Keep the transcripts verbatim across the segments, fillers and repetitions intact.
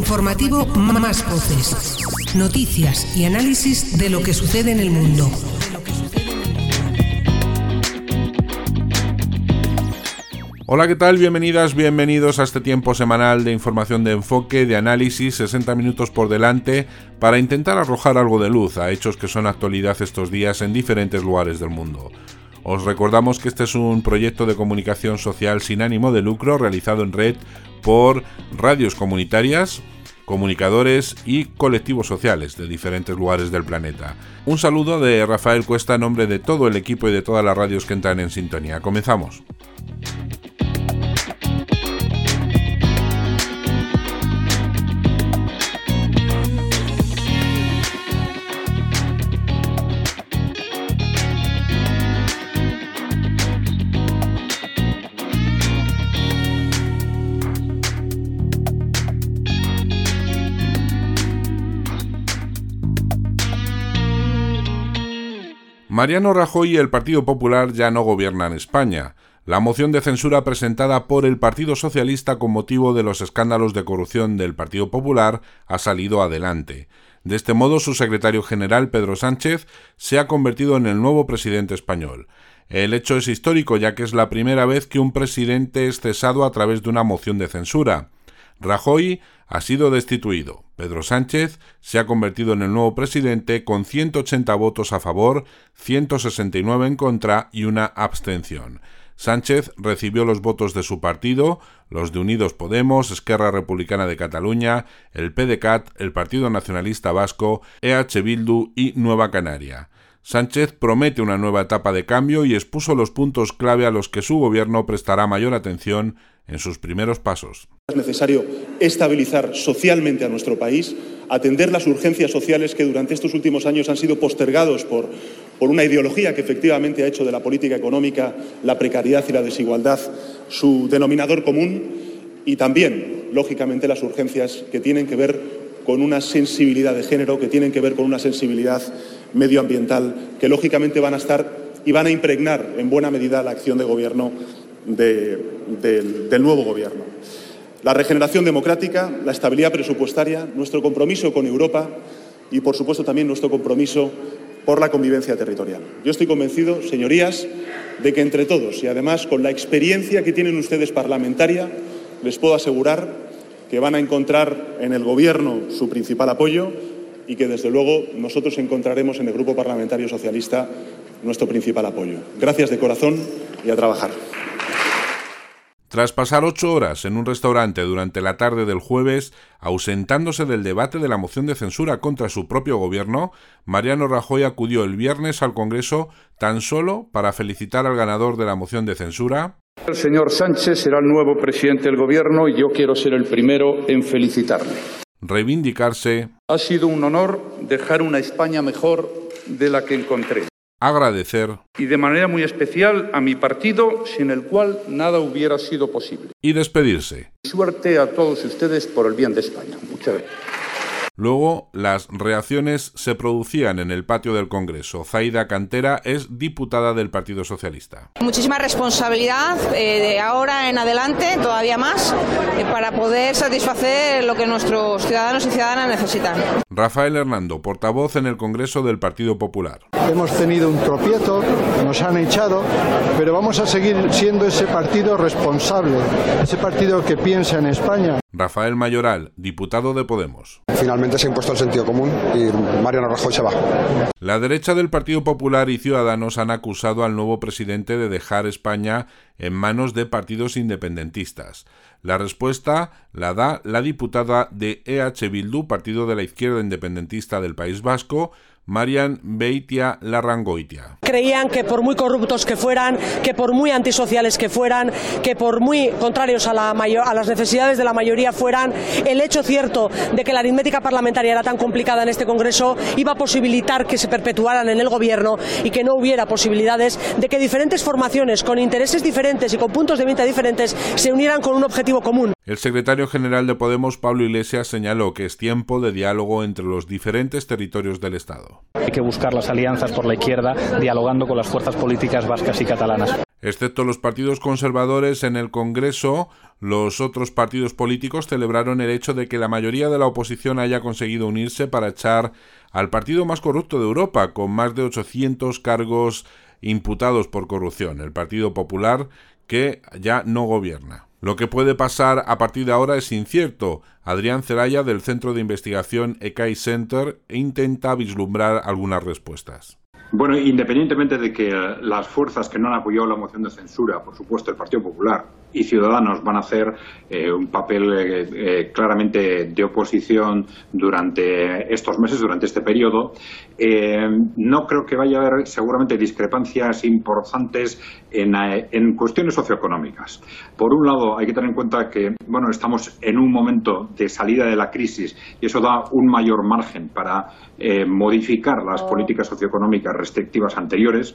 informativo Más Voces. Noticias y análisis de lo que sucede en el mundo. Hola, ¿qué tal? Bienvenidas, bienvenidos a este tiempo semanal de información de enfoque, de análisis, sesenta minutos por delante, para intentar arrojar algo de luz a hechos que son actualidad estos días en diferentes lugares del mundo. Os recordamos que este es un proyecto de comunicación social sin ánimo de lucro realizado en red por radios comunitarias, comunicadores y colectivos sociales de diferentes lugares del planeta. Un saludo de Rafael Cuesta en nombre de todo el equipo y de todas las radios que entran en sintonía. Comenzamos. Mariano Rajoy y el Partido Popular ya no gobiernan España. La moción de censura presentada por el Partido Socialista con motivo de los escándalos de corrupción del Partido Popular ha salido adelante. De este modo, su secretario general, Pedro Sánchez, se ha convertido en el nuevo presidente español. El hecho es histórico, ya que es la primera vez que un presidente es cesado a través de una moción de censura. Rajoy ha sido destituido. Pedro Sánchez se ha convertido en el nuevo presidente con ciento ochenta votos a favor, ciento sesenta y nueve en contra y una abstención. Sánchez recibió los votos de su partido, los de Unidos Podemos, Esquerra Republicana de Cataluña, el PDeCAT, el Partido Nacionalista Vasco, E H Bildu y Nueva Canaria. Sánchez promete una nueva etapa de cambio y expuso los puntos clave a los que su gobierno prestará mayor atención en sus primeros pasos. Es necesario estabilizar socialmente a nuestro país, atender las urgencias sociales que durante estos últimos años han sido postergados por, por una ideología que efectivamente ha hecho de la política económica, la precariedad y la desigualdad su denominador común, y también, lógicamente, las urgencias que tienen que ver con una sensibilidad de género, que tienen que ver con una sensibilidad medioambiental, que lógicamente van a estar y van a impregnar en buena medida la acción de gobierno de, del, del nuevo gobierno. La regeneración democrática, la estabilidad presupuestaria, nuestro compromiso con Europa y, por supuesto, también nuestro compromiso por la convivencia territorial. Yo estoy convencido, señorías, de que entre todos, y además con la experiencia que tienen ustedes parlamentaria, les puedo asegurar que van a encontrar en el Gobierno su principal apoyo y que, desde luego, nosotros encontraremos en el Grupo Parlamentario Socialista nuestro principal apoyo. Gracias de corazón y a trabajar. Tras pasar ocho horas en un restaurante durante la tarde del jueves, ausentándose del debate de la moción de censura contra su propio gobierno, Mariano Rajoy acudió el viernes al Congreso tan solo para felicitar al ganador de la moción de censura. El señor Sánchez será el nuevo presidente del gobierno y yo quiero ser el primero en felicitarle. Reivindicarse. Ha sido un honor dejar una España mejor de la que encontré. Agradecer. Y de manera muy especial a mi partido, sin el cual nada hubiera sido posible. Y despedirse. Suerte a todos ustedes por el bien de España. Muchas gracias. Luego, las reacciones se producían en el patio del Congreso. Zaida Cantera es diputada del Partido Socialista. Muchísima responsabilidad eh, de ahora en adelante, todavía más, eh, para poder satisfacer lo que nuestros ciudadanos y ciudadanas necesitan. Rafael Hernando, portavoz en el Congreso del Partido Popular. Hemos tenido un tropiezo, nos han echado, pero vamos a seguir siendo ese partido responsable, ese partido que piensa en España. Rafael Mayoral, diputado de Podemos. Finalmente se ha impuesto el sentido común y Mariano Rajoy se va. La derecha del Partido Popular y Ciudadanos han acusado al nuevo presidente de dejar España en manos de partidos independentistas. La respuesta la da la diputada de E H Bildu, partido de la izquierda independentista del País Vasco, Marian Beitia Larrangoitia. Creían que por muy corruptos que fueran, que por muy antisociales que fueran, que por muy contrarios a, la mayor, a las necesidades de la mayoría fueran, el hecho cierto de que la aritmética parlamentaria era tan complicada en este Congreso iba a posibilitar que se perpetuaran en el Gobierno y que no hubiera posibilidades de que diferentes formaciones con intereses diferentes y con puntos de vista diferentes se unieran con un objetivo común. El secretario general de Podemos, Pablo Iglesias, señaló que es tiempo de diálogo entre los diferentes territorios del Estado. Hay que buscar las alianzas por la izquierda, dialogando con las fuerzas políticas vascas y catalanas. Excepto los partidos conservadores en el Congreso, los otros partidos políticos celebraron el hecho de que la mayoría de la oposición haya conseguido unirse para echar al partido más corrupto de Europa, con más de ochocientos cargos imputados por corrupción, el Partido Popular, que ya no gobierna. Lo que puede pasar a partir de ahora es incierto. Adrián Celaya, del Centro de Investigación E C A I Center, intenta vislumbrar algunas respuestas. Bueno, independientemente de que las fuerzas que no han apoyado la moción de censura, por supuesto el Partido Popular y Ciudadanos, van a hacer eh, un papel eh, eh, claramente de oposición durante estos meses, durante este periodo, eh, no creo que vaya a haber seguramente discrepancias importantes en, en cuestiones socioeconómicas. Por un lado, hay que tener en cuenta que bueno, estamos en un momento de salida de la crisis y eso da un mayor margen para eh, modificar las políticas socioeconómicas restrictivas anteriores.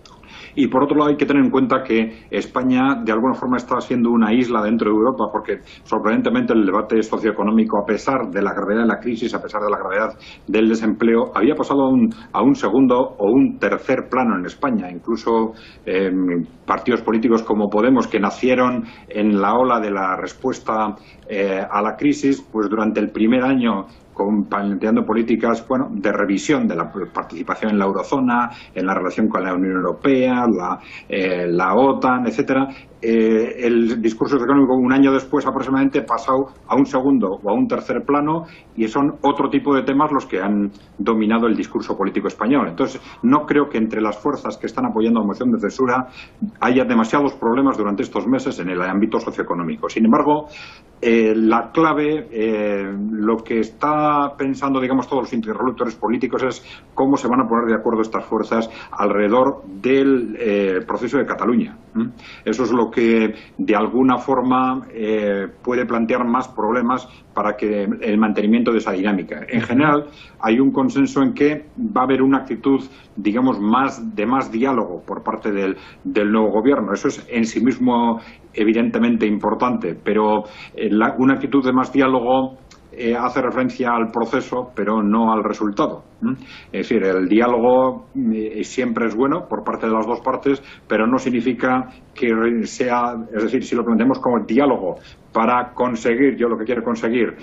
Y por otro lado hay que tener en cuenta que España de alguna forma está siendo una isla dentro de Europa, porque sorprendentemente el debate socioeconómico, a pesar de la gravedad de la crisis, a pesar de la gravedad del desempleo, había pasado a un, a un segundo o un tercer plano en España. Incluso eh, partidos políticos como Podemos, que nacieron en la ola de la respuesta eh, a la crisis, pues durante el primer año planteando políticas bueno, de revisión de la participación en la eurozona, en la relación con la Unión Europea, la, eh, la OTAN, etcétera. Eh, el discurso económico un año después aproximadamente pasado a un segundo o a un tercer plano y son otro tipo de temas los que han dominado el discurso político español. Entonces, no creo que entre las fuerzas que están apoyando la moción de censura haya demasiados problemas durante estos meses en el ámbito socioeconómico. Sin embargo, eh, la clave, eh, lo que está pensando, digamos, todos los interlocutores políticos es cómo se van a poner de acuerdo estas fuerzas alrededor del eh, proceso de Cataluña. ¿Mm? Eso es lo que de alguna forma eh, puede plantear más problemas para que el mantenimiento de esa dinámica. En general, hay un consenso en que va a haber una actitud, digamos, más de más diálogo por parte del, del nuevo gobierno. Eso es en sí mismo evidentemente importante, pero eh, la, una actitud de más diálogo Eh, hace referencia al proceso, pero no al resultado. ¿Mm? Es decir, el diálogo eh, siempre es bueno por parte de las dos partes, pero no significa que sea, es decir, si lo planteamos como diálogo para conseguir yo lo que quiero conseguir,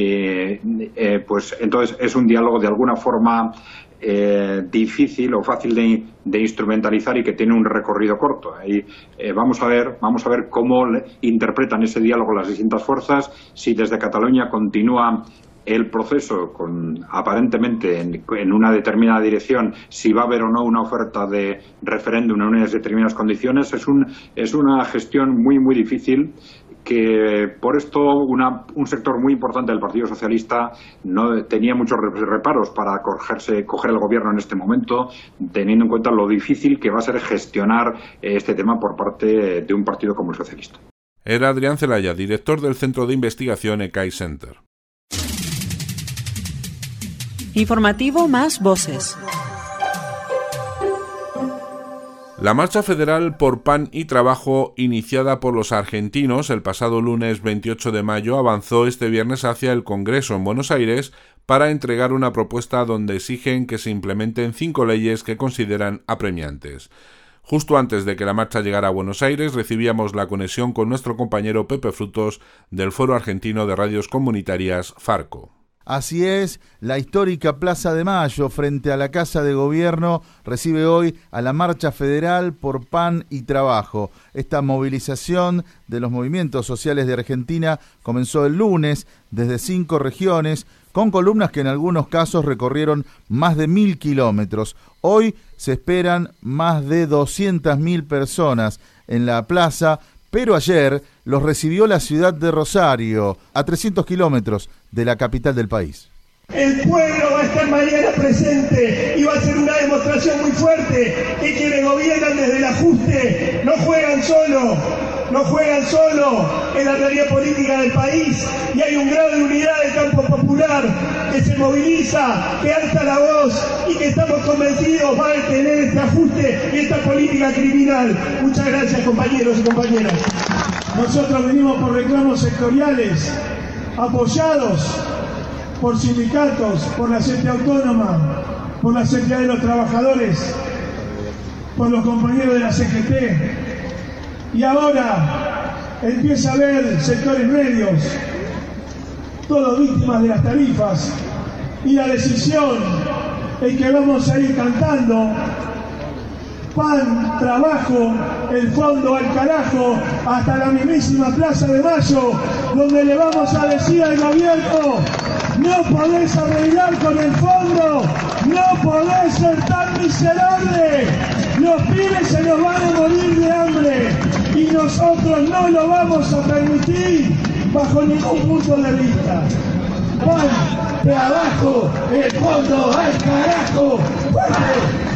y, eh, pues entonces es un diálogo de alguna forma Eh, difícil o fácil de, de instrumentalizar y que tiene un recorrido corto. Ahí, eh, vamos a ver, vamos a ver cómo interpretan ese diálogo las distintas fuerzas, si desde Cataluña continúa el proceso con aparentemente en, en una determinada dirección, si va a haber o no una oferta de referéndum en unas determinadas condiciones. Es un, es una gestión muy muy difícil, que por esto una, un sector muy importante del Partido Socialista no tenía muchos reparos para cogerse, coger el gobierno en este momento, teniendo en cuenta lo difícil que va a ser gestionar este tema por parte de un partido como el socialista. Era Adrián Celaya, director del Centro de Investigación E C A I Center. Informativo Más Voces. La marcha federal por pan y trabajo, iniciada por los argentinos el pasado lunes veintiocho de mayo, avanzó este viernes hacia el Congreso en Buenos Aires para entregar una propuesta donde exigen que se implementen cinco leyes que consideran apremiantes. Justo antes de que la marcha llegara a Buenos Aires, recibíamos la conexión con nuestro compañero Pepe Frutos del Foro Argentino de Radios Comunitarias, Farco. Así es, la histórica Plaza de Mayo, frente a la Casa de Gobierno, recibe hoy a la Marcha Federal por Pan y Trabajo. Esta movilización de los movimientos sociales de Argentina comenzó el lunes desde cinco regiones, con columnas que en algunos casos recorrieron más de mil kilómetros. Hoy se esperan más de doscientas mil personas en la plaza, pero ayer los recibió la ciudad de Rosario, a trescientos kilómetros de la capital del país. El pueblo va a estar mañana presente y va a ser una demostración muy fuerte que quienes gobiernan desde el ajuste no juegan solo, no juegan solo en la realidad política del país, y hay un grado de unidad del campo popular que se moviliza, que alza la voz y que estamos convencidos va a detener este ajuste y esta política criminal. Muchas gracias, compañeros y compañeras. Nosotros venimos por reclamos sectoriales, apoyados por sindicatos, por la C T A autónoma, por la C T A de los trabajadores, por los compañeros de la C G T, Y ahora empieza a haber sectores medios, todos víctimas de las tarifas, y la decisión es que vamos a ir cantando pan, trabajo, el fondo al carajo, hasta la mismísima Plaza de Mayo, donde le vamos a decir al gobierno: no podés arreglar con el fondo, no podés ser tan miserable, los pibes se nos van a morir de hambre y nosotros no lo vamos a permitir bajo ningún punto de vista. Pan, trabajo, el fondo al carajo, fuerte.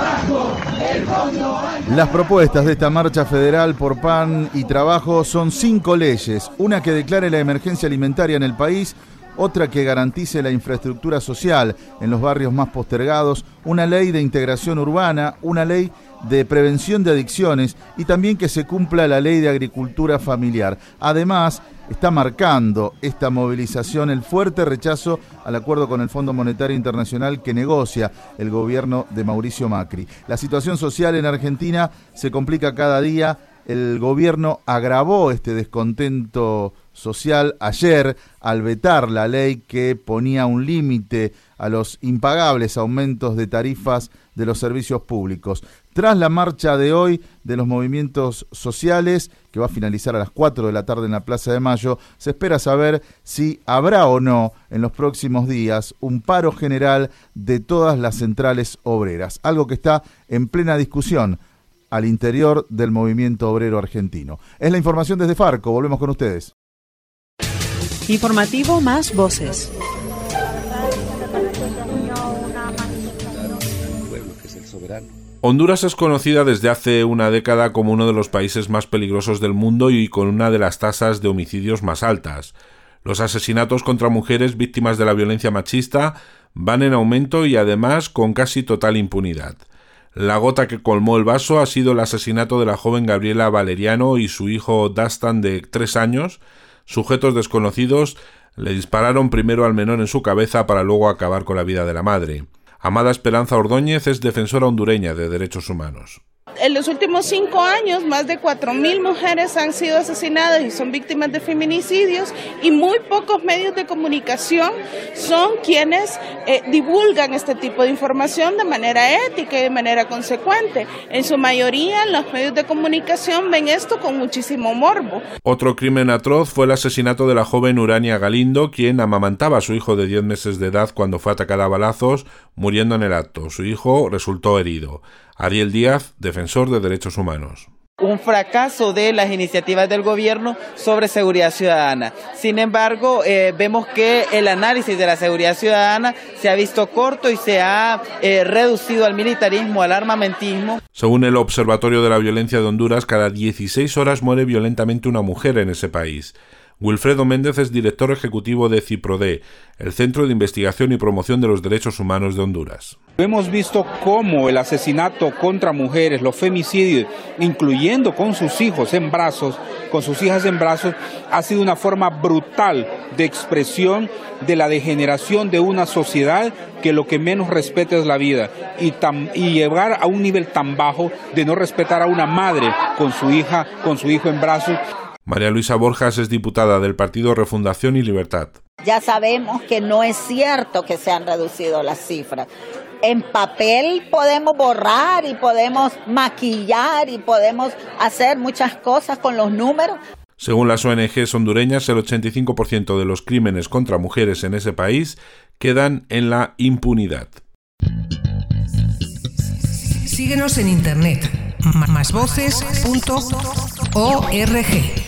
Las propuestas de esta marcha federal por pan y trabajo son cinco leyes: una que declare la emergencia alimentaria en el país, otra que garantice la infraestructura social en los barrios más postergados, una ley de integración urbana, una ley de prevención de adicciones y también que se cumpla la ley de agricultura familiar. Además, está marcando esta movilización el fuerte rechazo al acuerdo con el Fondo Monetario Internacional que negocia el gobierno de Mauricio Macri. La situación social en Argentina se complica cada día. El gobierno agravó este descontento social ayer al vetar la ley que ponía un límite a los impagables aumentos de tarifas de los servicios públicos. Tras la marcha de hoy de los movimientos sociales, que va a finalizar a las cuatro de la tarde en la Plaza de Mayo, se espera saber si habrá o no en los próximos días un paro general de todas las centrales obreras, algo que está en plena discusión al interior del movimiento obrero argentino. Es la información desde Farco, volvemos con ustedes. Informativo Más Voces. Honduras es conocida desde hace una década como uno de los países más peligrosos del mundo y con una de las tasas de homicidios más altas. Los asesinatos contra mujeres víctimas de la violencia machista van en aumento y además con casi total impunidad. La gota que colmó el vaso ha sido el asesinato de la joven Gabriela Valeriano y su hijo Dastan de tres años. Sujetos desconocidos le dispararon primero al menor en su cabeza para luego acabar con la vida de la madre. Amada Esperanza Ordóñez es defensora hondureña de derechos humanos. En los últimos cinco años, más de cuatro mil mujeres han sido asesinadas y son víctimas de feminicidios, y muy pocos medios de comunicación son quienes eh, divulgan este tipo de información de manera ética y de manera consecuente. En su mayoría, los medios de comunicación ven esto con muchísimo morbo. Otro crimen atroz fue el asesinato de la joven Urania Galindo, quien amamantaba a su hijo de diez meses de edad cuando fue atacada a balazos, muriendo en el acto. Su hijo resultó herido. Ariel Díaz, defensor de derechos humanos. Un fracaso de las iniciativas del gobierno sobre seguridad ciudadana. Sin embargo, eh, vemos que el análisis de la seguridad ciudadana se ha visto corto y se ha eh, reducido al militarismo, al armamentismo. Según el Observatorio de la Violencia de Honduras, cada dieciséis horas muere violentamente una mujer en ese país. Wilfredo Méndez es director ejecutivo de CIPRODE, el Centro de Investigación y Promoción de los Derechos Humanos de Honduras. Hemos visto cómo el asesinato contra mujeres, los femicidios, incluyendo con sus hijos en brazos, con sus hijas en brazos, ha sido una forma brutal de expresión de la degeneración de una sociedad que lo que menos respeta es la vida, y, tam, y llegar a un nivel tan bajo de no respetar a una madre con su hija, con su hijo en brazos. María Luisa Borjas es diputada del Partido Refundación y Libertad. Ya sabemos que no es cierto que se han reducido las cifras. En papel podemos borrar y podemos maquillar y podemos hacer muchas cosas con los números. Según las O N Ges hondureñas, el ochenta y cinco por ciento de los crímenes contra mujeres en ese país quedan en la impunidad. Síguenos en internet, más voces punto org.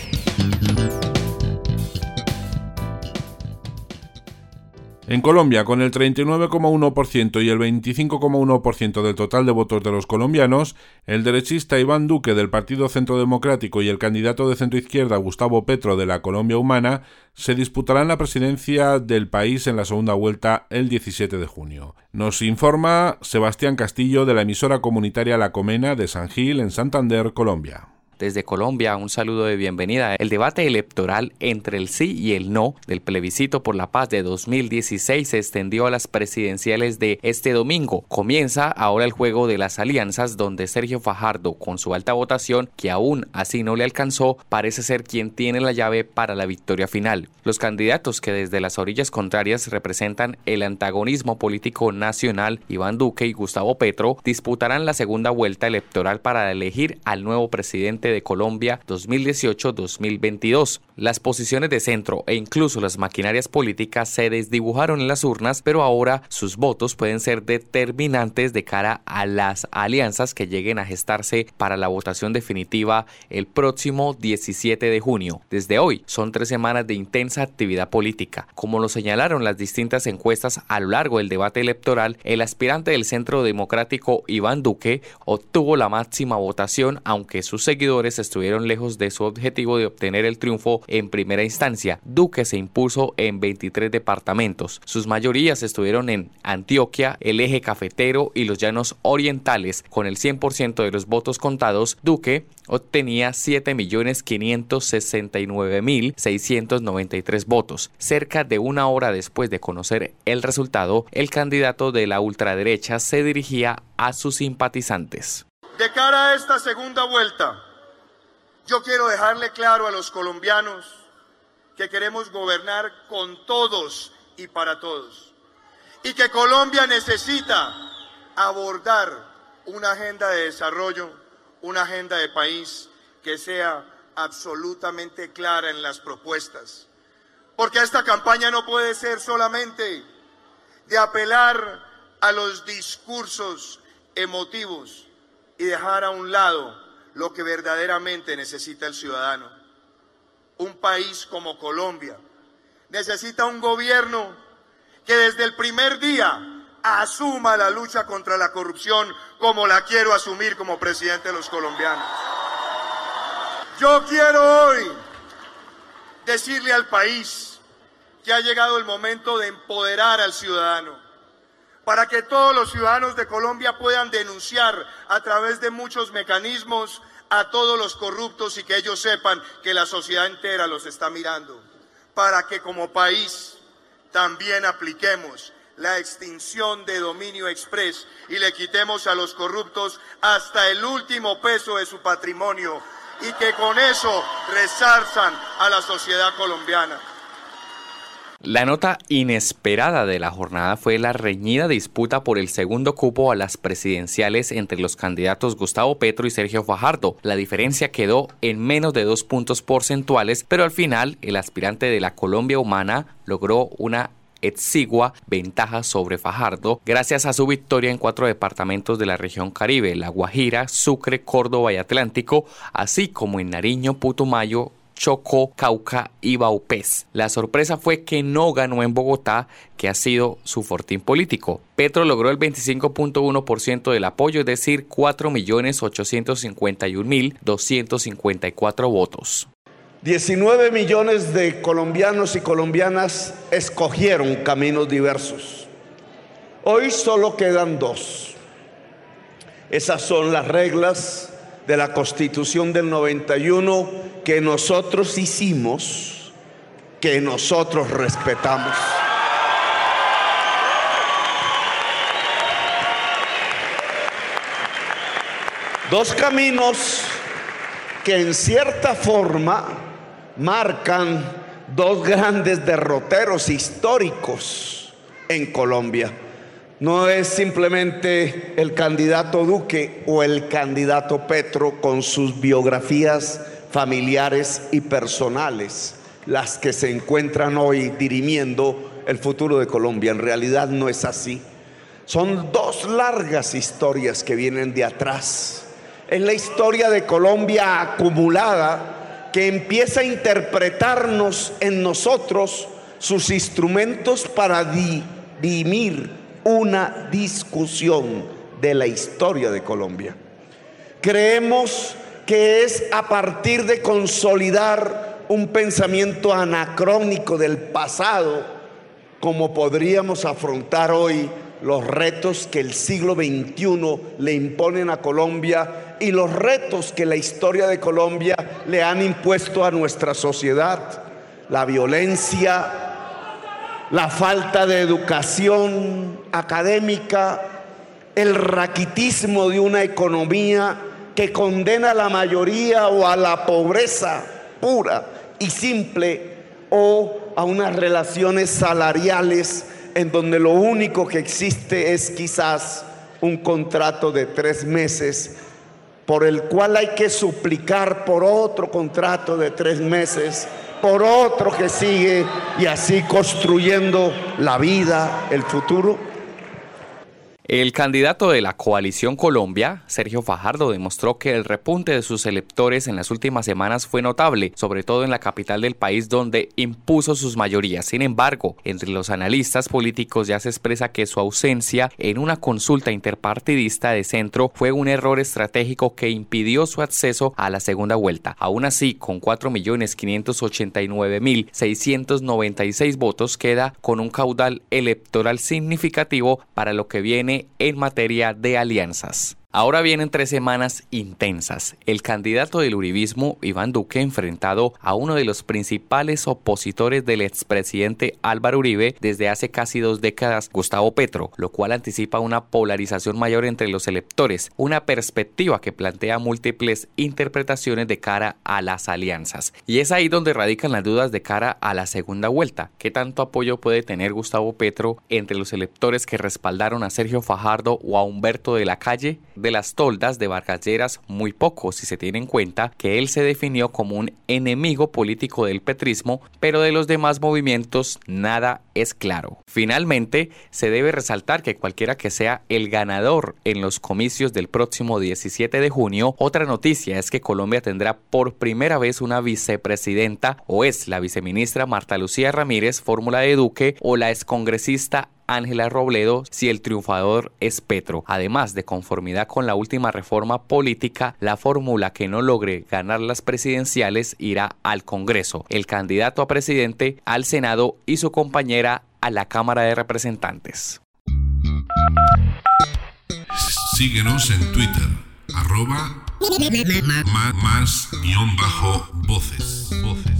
En Colombia, con el treinta y nueve coma uno por ciento y el veinticinco coma uno por ciento del total de votos de los colombianos, el derechista Iván Duque del Partido Centro Democrático y el candidato de centroizquierda Gustavo Petro de la Colombia Humana se disputarán la presidencia del país en la segunda vuelta el diecisiete de junio. Nos informa Sebastián Castillo de la emisora comunitaria La Comena de San Gil, en Santander, Colombia. Desde Colombia, un saludo de bienvenida. El debate electoral entre el sí y el no del plebiscito por la paz de dos mil dieciséis se extendió a las presidenciales de este domingo. Comienza ahora el juego de las alianzas, donde Sergio Fajardo, con su alta votación, que aún así no le alcanzó, parece ser quien tiene la llave para la victoria final. Los candidatos que desde las orillas contrarias representan el antagonismo político nacional, Iván Duque y Gustavo Petro, disputarán la segunda vuelta electoral para elegir al nuevo presidente de Colombia dos mil dieciocho a dos mil veintidós. Las posiciones de centro e incluso las maquinarias políticas se desdibujaron en las urnas, pero ahora sus votos pueden ser determinantes de cara a las alianzas que lleguen a gestarse para la votación definitiva el próximo diecisiete de junio. Desde hoy son tres semanas de intensa actividad política. Como lo señalaron las distintas encuestas a lo largo del debate electoral, el aspirante del Centro Democrático Iván Duque obtuvo la máxima votación, aunque sus seguidores estuvieron lejos de su objetivo de obtener el triunfo en primera instancia. Duque se impuso en veintitrés departamentos. Sus mayorías estuvieron en Antioquia, el Eje Cafetero y los Llanos Orientales. Con el cien por ciento de los votos contados, Duque obtenía siete millones quinientos sesenta y nueve mil seiscientos noventa y tres votos. Cerca de una hora después de conocer el resultado, el candidato de la ultraderecha se dirigía a sus simpatizantes. De cara a esta segunda vuelta, yo quiero dejarle claro a los colombianos que queremos gobernar con todos y para todos, y que Colombia necesita abordar una agenda de desarrollo, una agenda de país que sea absolutamente clara en las propuestas, porque esta campaña no puede ser solamente de apelar a los discursos emotivos y dejar a un lado lo que verdaderamente necesita el ciudadano. Un país como Colombia necesita un gobierno que desde el primer día asuma la lucha contra la corrupción como la quiero asumir como presidente de los colombianos. Yo quiero hoy decirle al país que ha llegado el momento de empoderar al ciudadano, para que todos los ciudadanos de Colombia puedan denunciar a través de muchos mecanismos a todos los corruptos y que ellos sepan que la sociedad entera los está mirando, para que como país también apliquemos la extinción de dominio express y le quitemos a los corruptos hasta el último peso de su patrimonio y que con eso resarzan a la sociedad colombiana. La nota inesperada de la jornada fue la reñida disputa por el segundo cupo a las presidenciales entre los candidatos Gustavo Petro y Sergio Fajardo. La diferencia quedó en menos de dos puntos porcentuales, pero al final el aspirante de la Colombia Humana logró una exigua ventaja sobre Fajardo gracias a su victoria en cuatro departamentos de la región Caribe: La Guajira, Sucre, Córdoba y Atlántico, así como en Nariño, Putumayo, Chocó, Cauca y Vaupés. La sorpresa fue que no ganó en Bogotá, que ha sido su fortín político. Petro logró el veinticinco punto uno por ciento del apoyo, es decir, cuatro millones ochocientos cincuenta y un mil doscientos cincuenta y cuatro votos. diecinueve millones de colombianos y colombianas escogieron caminos diversos. Hoy solo quedan dos. Esas son las reglas de la Constitución del noventa y uno que nosotros hicimos, que nosotros respetamos. Dos caminos que en cierta forma marcan dos grandes derroteros históricos en Colombia. No es simplemente el candidato Duque o el candidato Petro con sus biografías familiares y personales las que se encuentran hoy dirimiendo el futuro de Colombia. En realidad no es así. Son dos largas historias que vienen de atrás. Es la historia de Colombia acumulada que empieza a interpretarnos en nosotros sus instrumentos para dirimir una discusión de la historia de Colombia. Creemos que es a partir de consolidar un pensamiento anacrónico del pasado como podríamos afrontar hoy los retos que el siglo veintiuno le imponen a Colombia y los retos que la historia de Colombia le han impuesto a nuestra sociedad. La violencia, la falta de educación académica, el raquitismo de una economía que condena a la mayoría o a la pobreza pura y simple, o a unas relaciones salariales en donde lo único que existe es quizás un contrato de tres meses por el cual hay que suplicar por otro contrato de tres meses, por otro que sigue, y así construyendo la vida, el futuro. El candidato de la Coalición Colombia, Sergio Fajardo, demostró que el repunte de sus electores en las últimas semanas fue notable, sobre todo en la capital del país, donde impuso sus mayorías. Sin embargo, entre los analistas políticos ya se expresa que su ausencia en una consulta interpartidista de centro fue un error estratégico que impidió su acceso a la segunda vuelta. Aún así, con cuatro millones quinientos ochenta y nueve mil seiscientos noventa y seis votos, queda con un caudal electoral significativo para lo que viene en materia de alianzas. Ahora vienen tres semanas intensas. El candidato del uribismo, Iván Duque, enfrentado a uno de los principales opositores del expresidente Álvaro Uribe desde hace casi dos décadas, Gustavo Petro, lo cual anticipa una polarización mayor entre los electores, una perspectiva que plantea múltiples interpretaciones de cara a las alianzas. Y es ahí donde radican las dudas de cara a la segunda vuelta. ¿Qué tanto apoyo puede tener Gustavo Petro entre los electores que respaldaron a Sergio Fajardo o a Humberto de la Calle? De las toldas de Vargas Lleras, muy poco, si se tiene en cuenta que él se definió como un enemigo político del petrismo, pero de los demás movimientos nada es claro. Finalmente, se debe resaltar que cualquiera que sea el ganador en los comicios del próximo diecisiete de junio, otra noticia es que Colombia tendrá por primera vez una vicepresidenta, o es la viceministra Marta Lucía Ramírez, fórmula de Duque, o la excongresista Ángela Robledo si el triunfador es Petro. Además, de conformidad con la última reforma política, la fórmula que no logre ganar las presidenciales irá al Congreso, el candidato a presidente al Senado y su compañera a la Cámara de Representantes. Síguenos en Twitter, arroba más guión bajo voces. voces.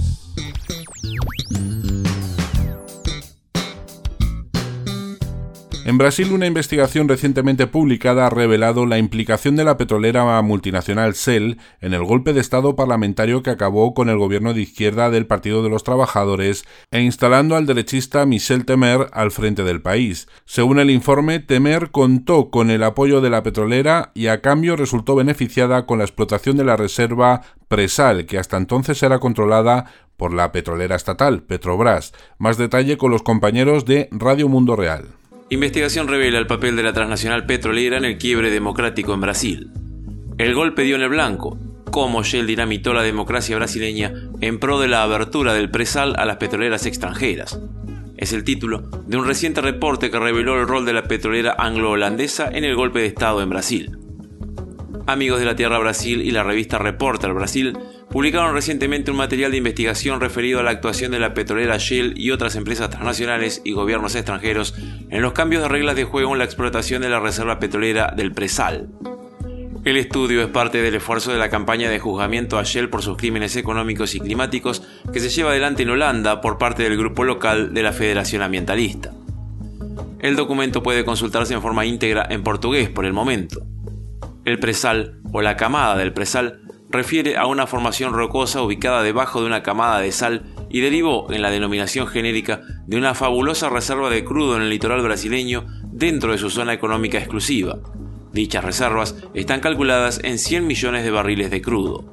En Brasil, una investigación recientemente publicada ha revelado la implicación de la petrolera multinacional Shell en el golpe de estado parlamentario que acabó con el gobierno de izquierda del Partido de los Trabajadores e instalando al derechista Michel Temer al frente del país. Según el informe, Temer contó con el apoyo de la petrolera y a cambio resultó beneficiada con la explotación de la reserva Presal, que hasta entonces era controlada por la petrolera estatal, Petrobras. Más detalle con los compañeros de Radio Mundo Real. Investigación revela el papel de la transnacional petrolera en el quiebre democrático en Brasil. El golpe dio en el blanco, cómo Shell dinamitó la democracia brasileña en pro de la abertura del presal a las petroleras extranjeras. Es el título de un reciente reporte que reveló el rol de la petrolera anglo-holandesa en el golpe de estado en Brasil. Amigos de la Tierra Brasil y la revista Reporter Brasil publicaron recientemente un material de investigación referido a la actuación de la petrolera Shell y otras empresas transnacionales y gobiernos extranjeros en los cambios de reglas de juego en la explotación de la reserva petrolera del Presal. El estudio es parte del esfuerzo de la campaña de juzgamiento a Shell por sus crímenes económicos y climáticos que se lleva adelante en Holanda por parte del grupo local de la Federación Ambientalista. El documento puede consultarse en forma íntegra en portugués por el momento. El presal, o la camada del presal, refiere a una formación rocosa ubicada debajo de una camada de sal y derivó en la denominación genérica de una fabulosa reserva de crudo en el litoral brasileño dentro de su zona económica exclusiva. Dichas reservas están calculadas en cien millones de barriles de crudo.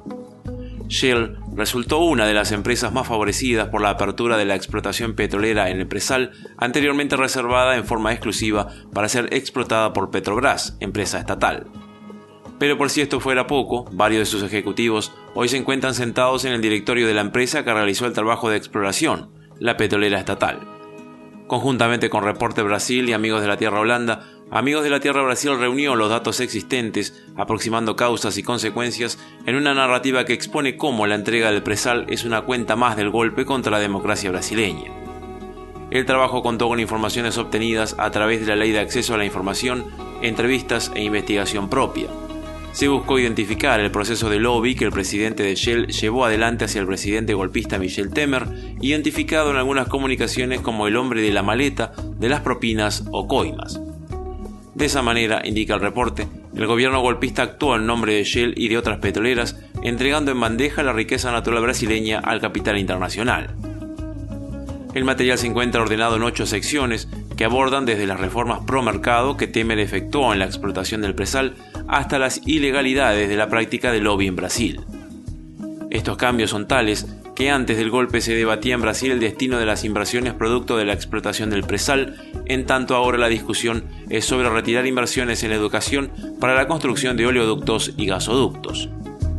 Shell resultó una de las empresas más favorecidas por la apertura de la explotación petrolera en el presal, anteriormente reservada en forma exclusiva para ser explotada por Petrobras, empresa estatal. Pero por si esto fuera poco, varios de sus ejecutivos hoy se encuentran sentados en el directorio de la empresa que realizó el trabajo de exploración, la petrolera estatal. Conjuntamente con Reporte Brasil y Amigos de la Tierra Holanda, Amigos de la Tierra Brasil reunió los datos existentes, aproximando causas y consecuencias en una narrativa que expone cómo la entrega del presal es una cuenta más del golpe contra la democracia brasileña. El trabajo contó con informaciones obtenidas a través de la Ley de Acceso a la Información, entrevistas e investigación propia. se buscó identificar el proceso de lobby que el presidente de Shell llevó adelante hacia el presidente golpista Michel Temer, identificado en algunas comunicaciones como el hombre de la maleta, de las propinas o coimas. De esa manera, indica el reporte, el gobierno golpista actuó en nombre de Shell y de otras petroleras, entregando en bandeja la riqueza natural brasileña al capital internacional. El material se encuentra ordenado en ocho secciones que abordan desde las reformas pro mercado que Temer efectuó en la explotación del presal hasta las ilegalidades de la práctica del lobby en Brasil. Estos cambios son tales que antes del golpe se debatía en Brasil el destino de las inversiones producto de la explotación del presal, en tanto ahora la discusión es sobre retirar inversiones en la educación para la construcción de oleoductos y gasoductos.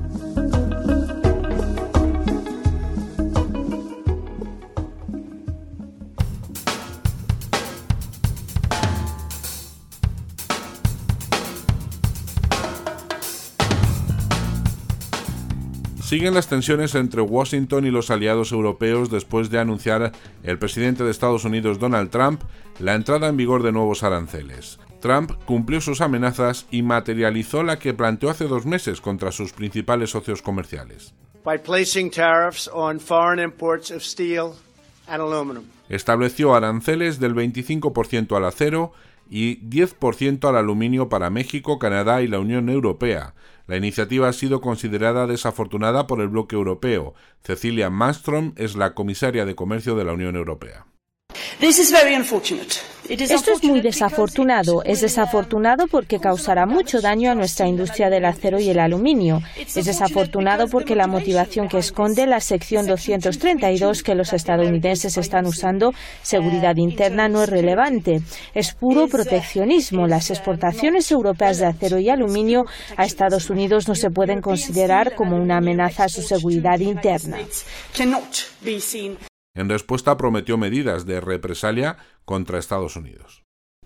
Siguen las tensiones entre Washington y los aliados europeos después de anunciar el presidente de Estados Unidos Donald Trump la entrada en vigor de nuevos aranceles. Trump cumplió sus amenazas y materializó la que planteó hace dos meses contra sus principales socios comerciales. By placing tariffs on foreign imports of steel and aluminum. Estableció aranceles del veinticinco por ciento al acero y diez por ciento al aluminio para México, Canadá y la Unión Europea. La iniciativa ha sido considerada desafortunada por el bloque europeo. Cecilia Malmström es la comisaria de Comercio de la Unión Europea. Esto es muy desafortunado. Es desafortunado porque causará mucho daño a nuestra industria del acero y el aluminio. Es desafortunado porque la motivación que esconde la sección doscientos treinta y dos que los estadounidenses están usando, seguridad interna, no es relevante. Es puro proteccionismo. Las exportaciones europeas de acero y aluminio a Estados Unidos no se pueden considerar como una amenaza a su seguridad interna. En respuesta, prometió medidas de represalia contra Estados Unidos.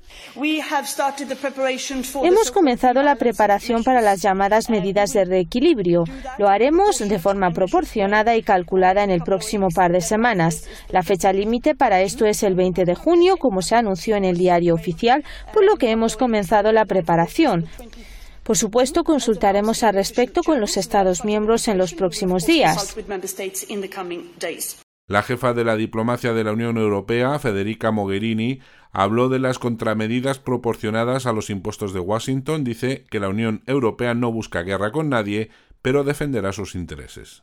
Hemos comenzado la preparación para las llamadas medidas de reequilibrio. Lo haremos de forma proporcionada y calculada en el próximo par de semanas. La fecha límite para esto es el veinte de junio, como se anunció en el diario oficial, por lo que hemos comenzado la preparación. Por supuesto, consultaremos al respecto con los Estados miembros en los próximos días. La jefa de la diplomacia de la Unión Europea, Federica Mogherini, habló de las contramedidas proporcionadas a los impuestos de Washington. Dice que la Unión Europea no busca guerra con nadie, pero defenderá sus intereses.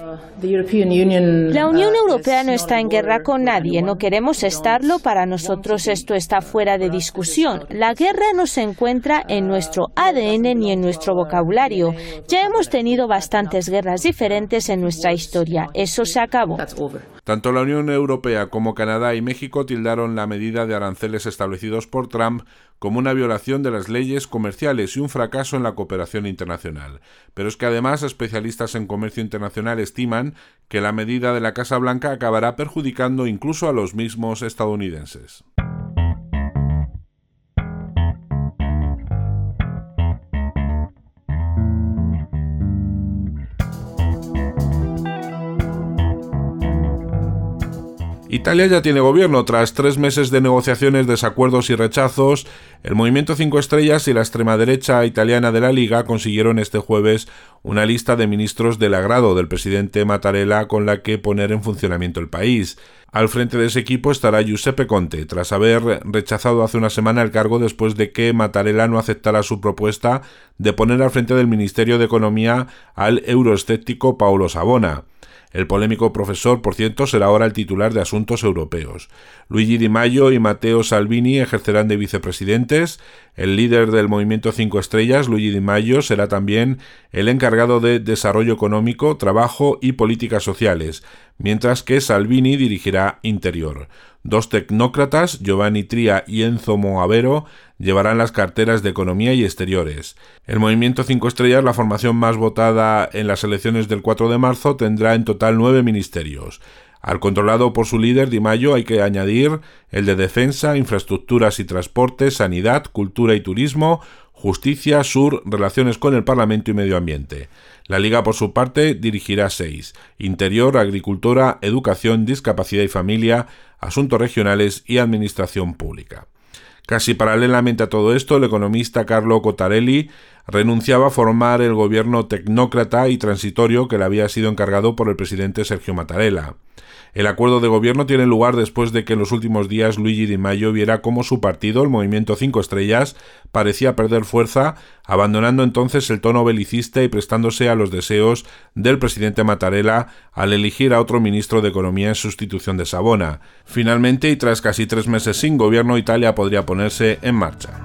La Unión Europea no está en guerra con nadie, no queremos estarlo, para nosotros esto está fuera de discusión. La guerra no se encuentra en nuestro A D N ni en nuestro vocabulario. Ya hemos tenido bastantes guerras diferentes en nuestra historia, eso se acabó. Tanto la Unión Europea como Canadá y México tildaron la medida de aranceles establecidos por Trump como una violación de las leyes comerciales y un fracaso en la cooperación internacional. Pero es que además especialistas en comercio internacional estiman que la medida de la Casa Blanca acabará perjudicando incluso a los mismos estadounidenses. Italia ya tiene gobierno. Tras tres meses de negociaciones, desacuerdos y rechazos, el Movimiento cinco Estrellas y la extrema derecha italiana de la Liga consiguieron este jueves una lista de ministros del agrado del presidente Mattarella con la que poner en funcionamiento el país. Al frente de ese equipo estará Giuseppe Conte, tras haber rechazado hace una semana el cargo después de que Mattarella no aceptara su propuesta de poner al frente del Ministerio de Economía al euroescéptico Paolo Savona. El polémico profesor, por cierto, será ahora el titular de Asuntos Europeos. Luigi Di Maio y Matteo Salvini ejercerán de vicepresidentes. El líder del Movimiento cinco Estrellas, Luigi Di Maio, será también el encargado de Desarrollo Económico, Trabajo y Políticas Sociales, mientras que Salvini dirigirá Interior. Dos tecnócratas, Giovanni Tria y Enzo Moavero, llevarán las carteras de Economía y Exteriores. El Movimiento cinco Estrellas, la formación más votada en las elecciones del cuatro de marzo, tendrá en total nueve ministerios. Al controlado por su líder, Di Maio, hay que añadir el de Defensa, Infraestructuras y Transporte, Sanidad, Cultura y Turismo, Justicia, Sur, Relaciones con el Parlamento y Medio Ambiente. La Liga, por su parte, dirigirá seis: Interior, Agricultura, Educación, Discapacidad y Familia, Asuntos Regionales y Administración Pública. Casi paralelamente a todo esto, el economista Carlo Cottarelli renunciaba a formar el gobierno tecnócrata y transitorio que le había sido encargado por el presidente Sergio Mattarella. El acuerdo de gobierno tiene lugar después de que en los últimos días Luigi Di Maio viera cómo su partido, el Movimiento cinco Estrellas, parecía perder fuerza, abandonando entonces el tono belicista y prestándose a los deseos del presidente Mattarella al elegir a otro ministro de Economía en sustitución de Savona. Finalmente, y tras casi tres meses sin gobierno, Italia podría ponerse en marcha.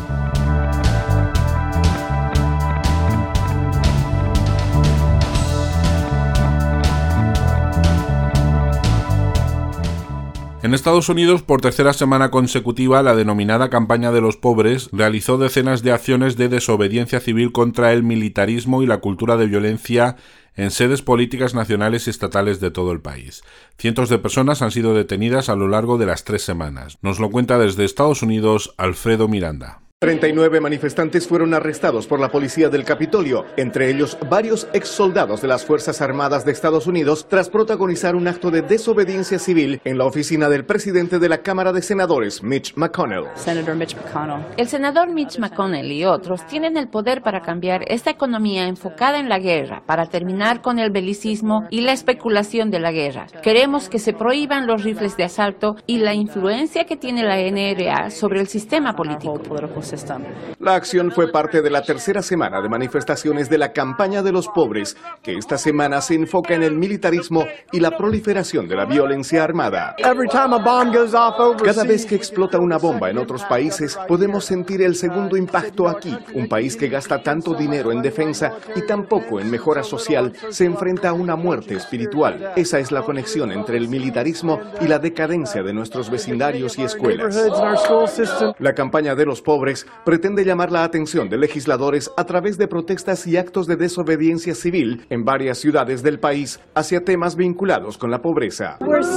En Estados Unidos, por tercera semana consecutiva, la denominada Campaña de los Pobres realizó decenas de acciones de desobediencia civil contra el militarismo y la cultura de violencia en sedes políticas nacionales y estatales de todo el país. Cientos de personas han sido detenidas a lo largo de las tres semanas. Nos lo cuenta desde Estados Unidos Alfredo Miranda. treinta y nueve manifestantes fueron arrestados por la policía del Capitolio, entre ellos varios ex soldados de las Fuerzas Armadas de Estados Unidos, tras protagonizar un acto de desobediencia civil en la oficina del presidente de la Cámara de Senadores, Mitch McConnell. Senator Mitch McConnell. El senador Mitch McConnell y otros tienen el poder para cambiar esta economía enfocada en la guerra, para terminar con el belicismo y la especulación de la guerra. Queremos que se prohíban los rifles de asalto y la influencia que tiene la N R A sobre el sistema político. La acción fue parte de la tercera semana de manifestaciones de la Campaña de los Pobres, que esta semana se enfoca en el militarismo y la proliferación de la violencia armada. Cada vez que explota una bomba en otros países, podemos sentir el segundo impacto aquí. Un país que gasta tanto dinero en defensa y tan poco en mejora social se enfrenta a una muerte espiritual. Esa es la conexión entre el militarismo y la decadencia de nuestros vecindarios y escuelas. La Campaña de los Pobres pretende llamar la atención de legisladores a través de protestas y actos de desobediencia civil en varias ciudades del país hacia temas vinculados con la pobreza.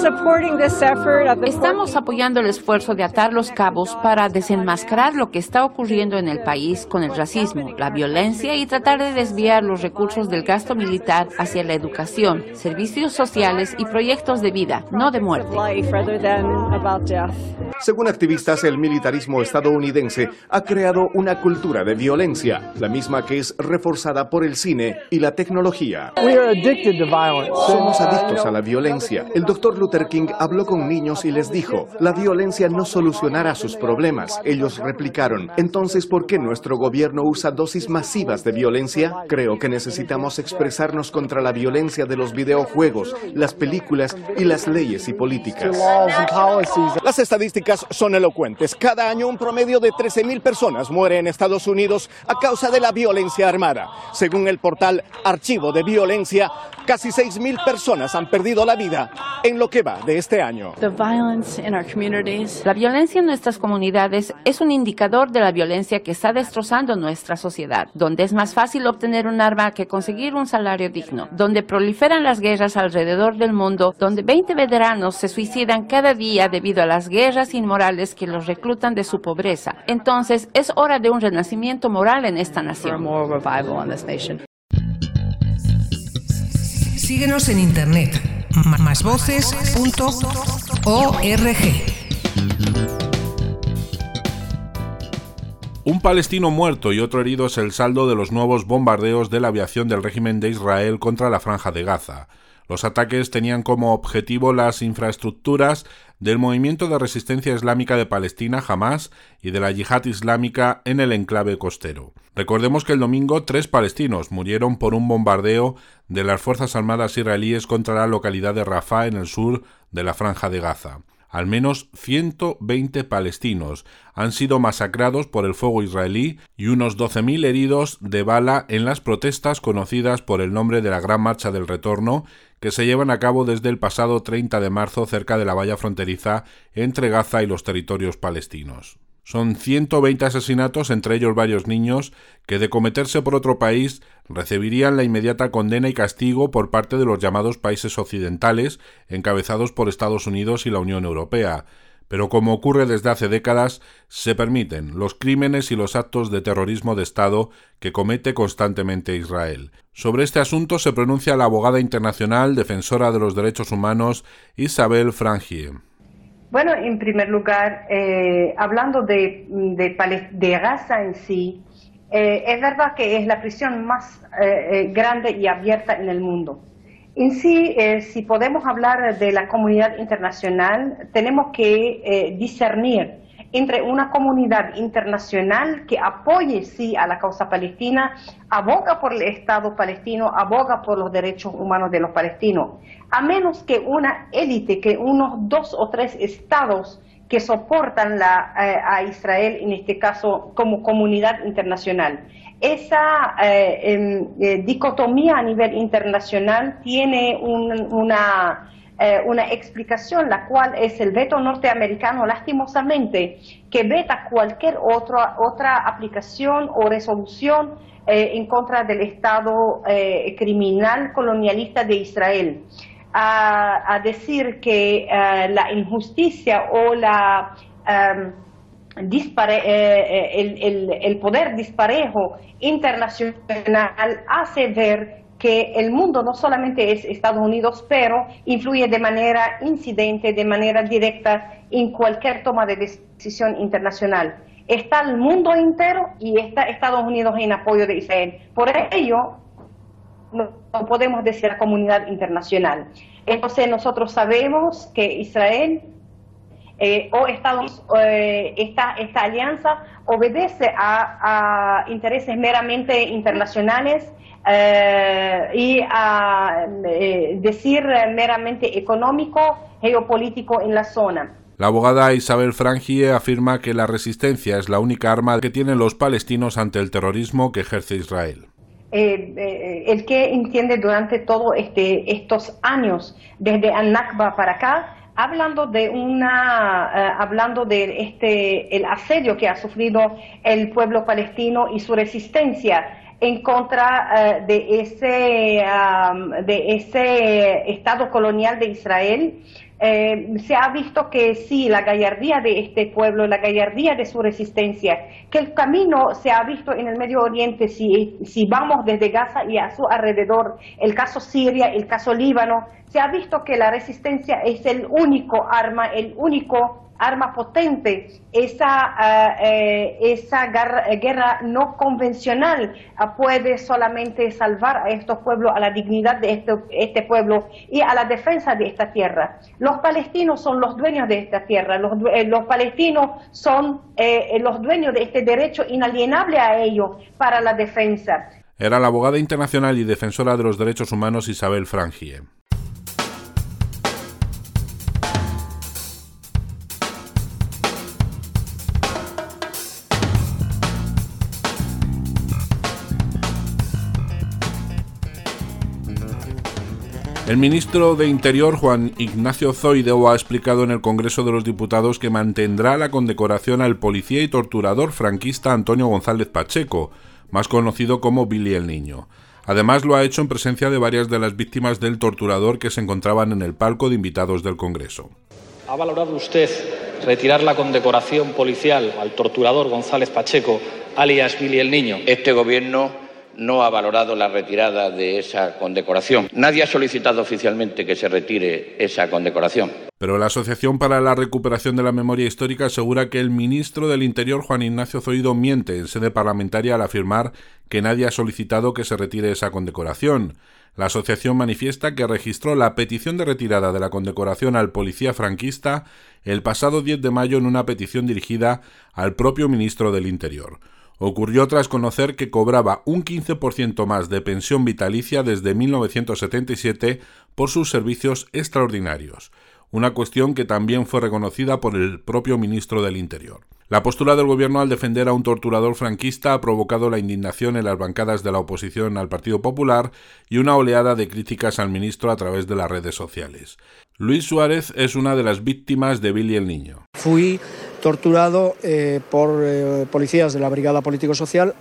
Estamos apoyando el esfuerzo de atar los cabos para desenmascarar lo que está ocurriendo en el país con el racismo, la violencia y tratar de desviar los recursos del gasto militar hacia la educación, servicios sociales y proyectos de vida, no de muerte. Según activistas, el militarismo estadounidense ha creado una cultura de violencia, la misma que es reforzada por el cine y la tecnología. Somos adictos a la violencia. El doctor Luther King habló con niños y les dijo, la violencia no solucionará sus problemas. Ellos replicaron, entonces, ¿por qué nuestro gobierno usa dosis masivas de violencia? Creo que necesitamos expresarnos contra la violencia de los videojuegos, las películas y las leyes y políticas. Las estadísticas son elocuentes. Cada año un promedio de trece mil personas mueren en Estados Unidos a causa de la violencia armada. Según el portal Archivo de Violencia, casi seis mil personas han perdido la vida en lo que va de este año. La violencia en nuestras comunidades es un indicador de la violencia que está destrozando nuestra sociedad, donde es más fácil obtener un arma que conseguir un salario digno, donde proliferan las guerras alrededor del mundo, donde veinte veteranos se suicidan cada día debido a las guerras inmorales que los reclutan de su pobreza. Entonces, es hora de un renacimiento moral en esta nación. Síguenos en internet, más voces punto org. Un palestino muerto y otro herido es el saldo de los nuevos bombardeos de la aviación del régimen de Israel contra la Franja de Gaza. Los ataques tenían como objetivo las infraestructuras del Movimiento de Resistencia Islámica de Palestina, Hamas, y de la Yihad Islámica en el enclave costero. Recordemos que el domingo tres palestinos murieron por un bombardeo de las Fuerzas Armadas israelíes contra la localidad de Rafah en el sur de la Franja de Gaza. Al menos ciento veinte palestinos han sido masacrados por el fuego israelí y unos doce mil heridos de bala en las protestas conocidas por el nombre de la Gran Marcha del Retorno, que se llevan a cabo desde el pasado treinta de marzo cerca de la valla fronteriza entre Gaza y los territorios palestinos. Son ciento veinte asesinatos, entre ellos varios niños, que de cometerse por otro país recibirían la inmediata condena y castigo por parte de los llamados países occidentales, encabezados por Estados Unidos y la Unión Europea. Pero como ocurre desde hace décadas, se permiten los crímenes y los actos de terrorismo de Estado que comete constantemente Israel. Sobre este asunto se pronuncia la abogada internacional defensora de los derechos humanos Isabel Frangieh. Bueno, en primer lugar, eh, hablando de, de, de Gaza en sí, Eh, es verdad que es la prisión más eh, grande y abierta en el mundo. En sí, eh, si podemos hablar de la comunidad internacional, tenemos que eh, discernir entre una comunidad internacional que apoye sí a la causa palestina, aboga por el Estado palestino, aboga por los derechos humanos de los palestinos, a menos que una élite, que unos dos o tres estados que soportan la, eh, a Israel, en este caso como comunidad internacional. Esa eh, eh, dicotomía a nivel internacional tiene un, una... Eh, una explicación, la cual es el veto norteamericano, lastimosamente, que veta cualquier otra, otra aplicación o resolución eh, en contra del Estado eh, criminal colonialista de Israel. A, a decir que uh, la injusticia o la, um, dispare, eh, el, el, el poder disparejo internacional hace ver que el mundo no solamente es Estados Unidos, pero influye de manera incidente, de manera directa en cualquier toma de decisión internacional. Está el mundo entero y está Estados Unidos en apoyo de Israel. Por ello, no podemos decir la comunidad internacional. Entonces nosotros sabemos que Israel eh, o Estados, eh, esta, esta alianza obedece a, a intereses meramente internacionales, Eh, y a eh, decir meramente económico, geopolítico en la zona. La abogada Isabel Frangie afirma que la resistencia es la única arma que tienen los palestinos ante el terrorismo que ejerce Israel. Eh, eh, el que entiende durante todos este, estos años, desde Al-Nakba para acá, hablando de una, uh, hablando de este, el asedio que ha sufrido el pueblo palestino y su resistencia en contra uh, de ese um, de ese Estado colonial de Israel, eh, se ha visto que sí, la gallardía de este pueblo, la gallardía de su resistencia, que el camino se ha visto en el Medio Oriente, si, si vamos desde Gaza y a su alrededor, el caso Siria, el caso Líbano, se ha visto que la resistencia es el único arma, el único arma potente, esa, uh, eh, esa guerra, guerra no convencional uh, puede solamente salvar a estos pueblos, a la dignidad de este, este pueblo y a la defensa de esta tierra. Los palestinos son los dueños de esta tierra, los, eh, los palestinos son eh, los dueños de este derecho inalienable a ellos para la defensa. Era la abogada internacional y defensora de los derechos humanos Isabel Frangie. El ministro de Interior, Juan Ignacio Zoido, ha explicado en el Congreso de los Diputados que mantendrá la condecoración al policía y torturador franquista Antonio González Pacheco, más conocido como Billy el Niño. Además, lo ha hecho en presencia de varias de las víctimas del torturador que se encontraban en el palco de invitados del Congreso. ¿Ha valorado usted retirar la condecoración policial al torturador González Pacheco, alias Billy el Niño? Este gobierno no ha valorado la retirada de esa condecoración. Nadie ha solicitado oficialmente que se retire esa condecoración. Pero la Asociación para la Recuperación de la Memoria Histórica asegura que el ministro del Interior, Juan Ignacio Zoido, miente en sede parlamentaria al afirmar que nadie ha solicitado que se retire esa condecoración. La asociación manifiesta que registró la petición de retirada de la condecoración al policía franquista el pasado diez de mayo en una petición dirigida al propio ministro del Interior. Ocurrió tras conocer que cobraba un quince por ciento más de pensión vitalicia desde mil novecientos setenta y siete por sus servicios extraordinarios, una cuestión que también fue reconocida por el propio ministro del Interior. La postura del gobierno al defender a un torturador franquista ha provocado la indignación en las bancadas de la oposición al Partido Popular y una oleada de críticas al ministro a través de las redes sociales. Luis Suárez es una de las víctimas de Billy el Niño. Fui torturado eh, por eh, policías de la Brigada Político-Social.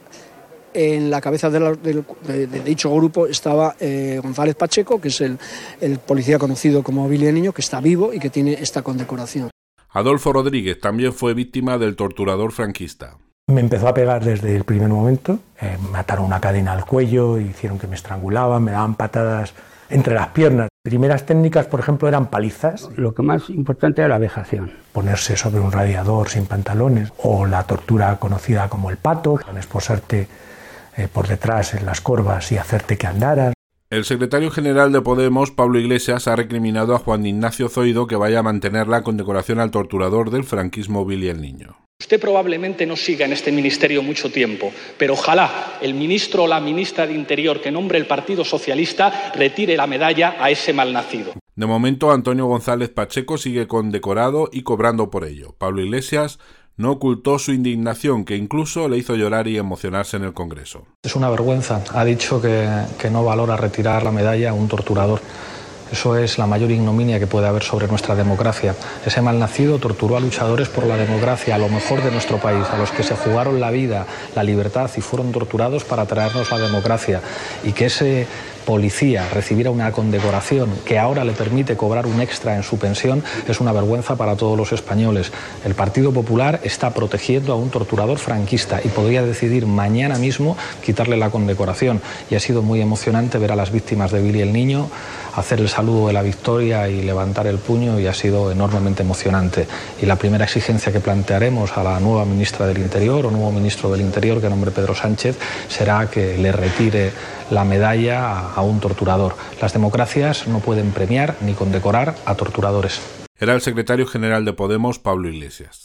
En la cabeza de, la, de, de, de dicho grupo estaba eh, González Pacheco, que es el, el policía conocido como Billy el Niño, que está vivo y que tiene esta condecoración. Adolfo Rodríguez también fue víctima del torturador franquista. Me empezó a pegar desde el primer momento, eh, me ataron una cadena al cuello, hicieron que me estrangulaban, me daban patadas entre las piernas. Primeras técnicas, por ejemplo, eran palizas. Lo que más importante era la vejación. Ponerse sobre un radiador sin pantalones, o la tortura conocida como el pato, esposarte eh, por detrás en las corvas y hacerte que andaras. El secretario general de Podemos, Pablo Iglesias, ha recriminado a Juan Ignacio Zoido que vaya a mantener la condecoración al torturador del franquismo Billy el Niño. Usted probablemente no siga en este ministerio mucho tiempo, pero ojalá el ministro o la ministra de Interior que nombre el Partido Socialista retire la medalla a ese malnacido. De momento, Antonio González Pacheco sigue condecorado y cobrando por ello. Pablo Iglesias no ocultó su indignación, que incluso le hizo llorar y emocionarse en el Congreso. Es una vergüenza. Ha dicho que, que no valora retirar la medalla a un torturador. Eso es la mayor ignominia que puede haber sobre nuestra democracia. Ese malnacido torturó a luchadores por la democracia, a lo mejor de nuestro país, a los que se jugaron la vida, la libertad y fueron torturados para traernos la democracia. Y que ese policía recibiera una condecoración que ahora le permite cobrar un extra en su pensión es una vergüenza para todos los españoles. El Partido Popular está protegiendo a un torturador franquista y podría decidir mañana mismo quitarle la condecoración. Y ha sido muy emocionante ver a las víctimas de Billy el Niño hacer el saludo de la victoria y levantar el puño, y ha sido enormemente emocionante. Y la primera exigencia que plantearemos a la nueva ministra del Interior o nuevo ministro del Interior, que nombre Pedro Sánchez, será que le retire la medalla a, a un torturador. Las democracias no pueden premiar ni condecorar a torturadores. Era el secretario general de Podemos, Pablo Iglesias.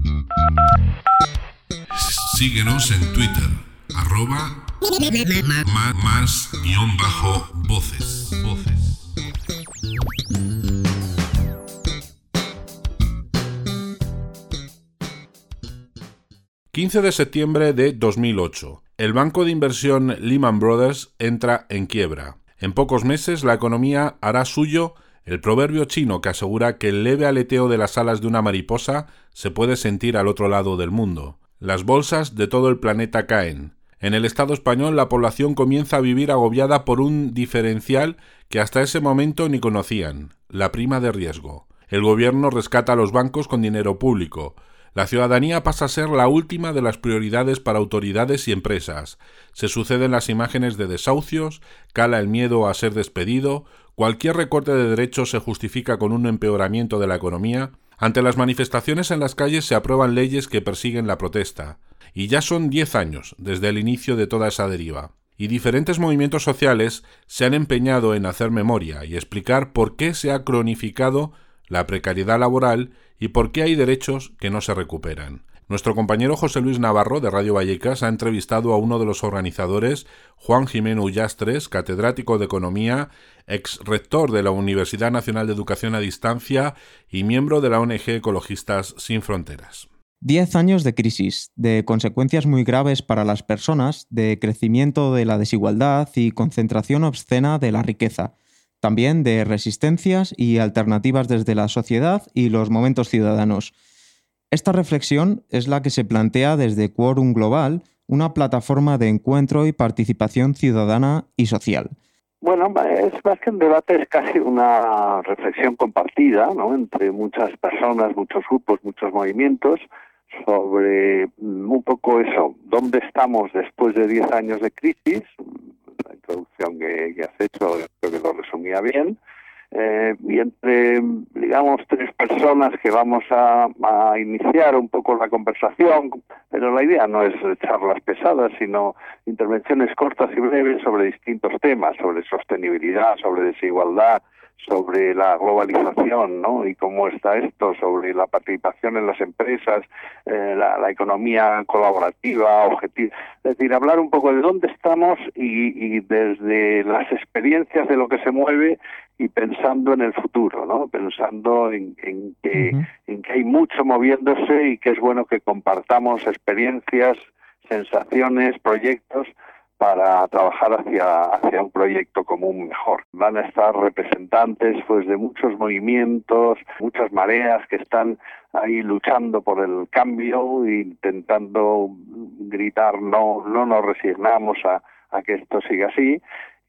Síguenos en Twitter, arroba más guión bajo voces. voces. quince de septiembre de dos mil ocho. El banco de inversión Lehman Brothers entra en quiebra. En pocos meses la economía hará suyo el proverbio chino que asegura que el leve aleteo de las alas de una mariposa se puede sentir al otro lado del mundo. Las bolsas de todo el planeta caen. En el Estado español la población comienza a vivir agobiada por un diferencial que hasta ese momento ni conocían, la prima de riesgo. El gobierno rescata a los bancos con dinero público. La ciudadanía pasa a ser la última de las prioridades para autoridades y empresas. Se suceden las imágenes de desahucios, cala el miedo a ser despedido, cualquier recorte de derechos se justifica con un empeoramiento de la economía. Ante las manifestaciones en las calles se aprueban leyes que persiguen la protesta. Y ya son diez años desde el inicio de toda esa deriva. Y diferentes movimientos sociales se han empeñado en hacer memoria y explicar por qué se ha cronificado la precariedad laboral y por qué hay derechos que no se recuperan. Nuestro compañero José Luis Navarro, de Radio Vallecas, ha entrevistado a uno de los organizadores, Juan Jimeno Ullastres, catedrático de Economía, ex rector de la Universidad Nacional de Educación a Distancia y miembro de la O N G Ecologistas Sin Fronteras. Diez años de crisis, de consecuencias muy graves para las personas, de crecimiento de la desigualdad y concentración obscena de la riqueza. También de resistencias y alternativas desde la sociedad y los momentos ciudadanos. Esta reflexión es la que se plantea desde Quórum Global, una plataforma de encuentro y participación ciudadana y social. Bueno, es más que un debate, es casi una reflexión compartida, ¿no?, entre muchas personas, muchos grupos, muchos movimientos, sobre un poco eso, dónde estamos después de diez años de crisis. La introducción que, que has hecho creo que lo resumía bien, eh, y entre, digamos, tres personas que vamos a, a iniciar un poco la conversación, pero la idea no es charlas pesadas, sino intervenciones cortas y breves sobre distintos temas, sobre sostenibilidad, sobre desigualdad, sobre la globalización, ¿no?, y cómo está esto, sobre la participación en las empresas, eh, la, la economía colaborativa, objetiva. Es decir, hablar un poco de dónde estamos y, y desde las experiencias de lo que se mueve y pensando en el futuro, ¿no?, pensando en, en, que, uh-huh. en que hay mucho moviéndose y que es bueno que compartamos experiencias, sensaciones, proyectos, para trabajar hacia, hacia un proyecto común mejor. Van a estar representantes pues de muchos movimientos, muchas mareas que están ahí luchando por el cambio e intentando gritar no, no nos resignamos a, a que esto siga así,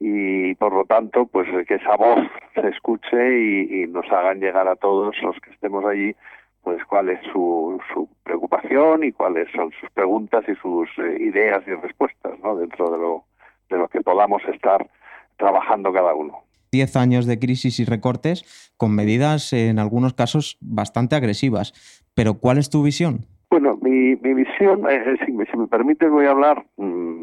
y por lo tanto pues que esa voz se escuche y, y nos hagan llegar a todos los que estemos allí pues cuál es su, su preocupación y cuáles son sus preguntas y sus eh, ideas y respuestas, ¿no?, dentro de lo, de lo que podamos estar trabajando cada uno. Diez años de crisis y recortes con medidas en algunos casos bastante agresivas. Pero ¿cuál es tu visión? Bueno, mi, mi visión, eh, si, si me permites voy a hablar mmm,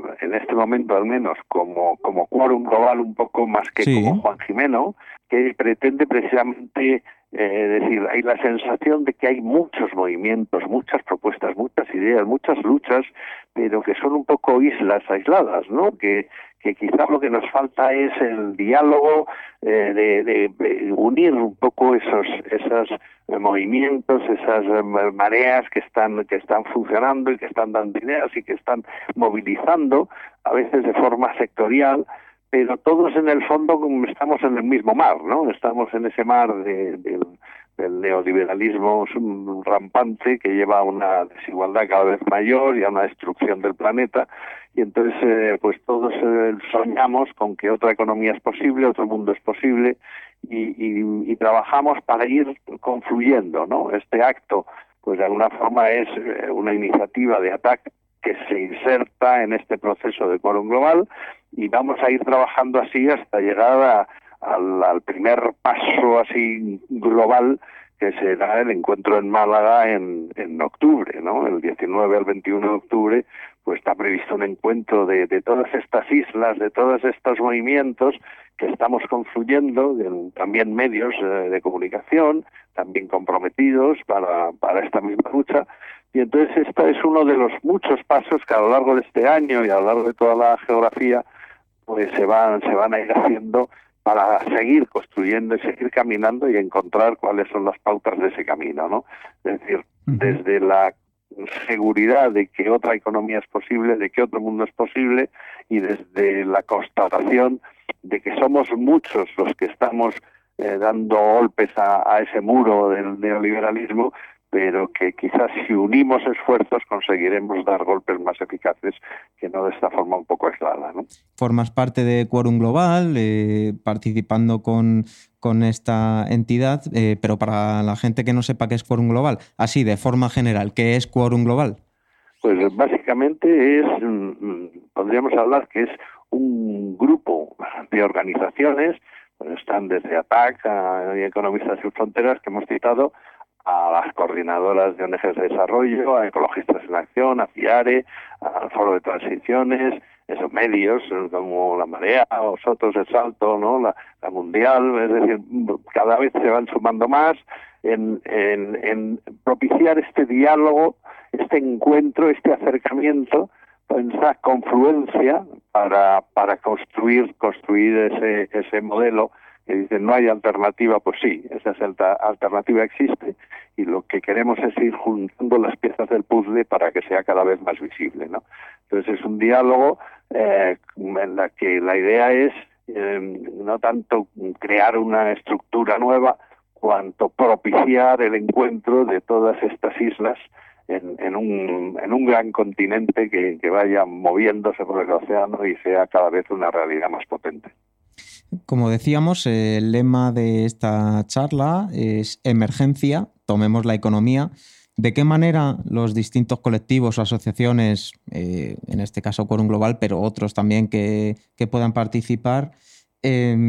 en este momento al menos, como, como Quórum Global un poco más que sí. como Juan Jimeno, que pretende precisamente eh, decir, hay la sensación de que hay muchos movimientos, muchas propuestas, muchas ideas, muchas luchas, pero que son un poco islas aisladas, ¿no? Que, que quizá lo que nos falta es el diálogo, eh, de, de, de unir un poco esos, esos movimientos, esas mareas que están, que están funcionando y que están dando ideas y que están movilizando, a veces de forma sectorial, pero todos en el fondo estamos en el mismo mar, ¿no? Estamos en ese mar de, de, del neoliberalismo rampante que lleva a una desigualdad cada vez mayor y a una destrucción del planeta, y entonces eh, pues todos eh, soñamos con que otra economía es posible, otro mundo es posible, y, y, y trabajamos para ir confluyendo, ¿no? Este acto, pues de alguna forma es eh, una iniciativa de ataque que se inserta en este proceso de Quórum Global, y vamos a ir trabajando así hasta llegar a, al, al primer paso así global, que será el encuentro en Málaga en, en octubre, ¿no? El diecinueve al veintiuno de octubre, pues está previsto un encuentro de, de todas estas islas, de todos estos movimientos que estamos confluyendo, en, también medios eh, de comunicación, también comprometidos para, para esta misma lucha. Y entonces este es uno de los muchos pasos que a lo largo de este año y a lo largo de toda la geografía pues se van, se van a ir haciendo para seguir construyendo y seguir caminando y encontrar cuáles son las pautas de ese camino, ¿no? Es decir, uh-huh. desde la seguridad de que otra economía es posible, de que otro mundo es posible, y desde la constatación de que somos muchos los que estamos eh, dando golpes a, a ese muro del neoliberalismo, pero que quizás si unimos esfuerzos conseguiremos dar golpes más eficaces que no de esta forma un poco aislada, ¿no? Formas parte de Quórum Global, eh, participando con, con esta entidad, eh, pero para la gente que no sepa qué es Quórum Global, así de forma general, ¿qué es Quórum Global? Pues básicamente es, podríamos hablar que es un grupo de organizaciones, pues están desde A T A C a Economistas Sin Fronteras, que hemos citado, a las coordinadoras de O N Ges de desarrollo, a Ecologistas en Acción, a FIARE, al Foro de Transiciones, esos medios como La Marea, Vosotros, El Salto, ¿no? la, la Mundial, es decir, cada vez se van sumando más en, en, en propiciar este diálogo, este encuentro, este acercamiento, esa confluencia para, para construir, construir ese, ese modelo que dicen no hay alternativa. Pues sí, esa alternativa existe, y lo que queremos es ir juntando las piezas del puzzle para que sea cada vez más visible, ¿no? Entonces es un diálogo eh, en la que la idea es eh, no tanto crear una estructura nueva, cuanto propiciar el encuentro de todas estas islas en, en, un, en un gran continente que, que vaya moviéndose por el océano y sea cada vez una realidad más potente. Como decíamos, el lema de esta charla es emergencia, tomemos la economía. ¿De qué manera los distintos colectivos o asociaciones, eh, en este caso Quórum Global, pero otros también que, que puedan participar, eh,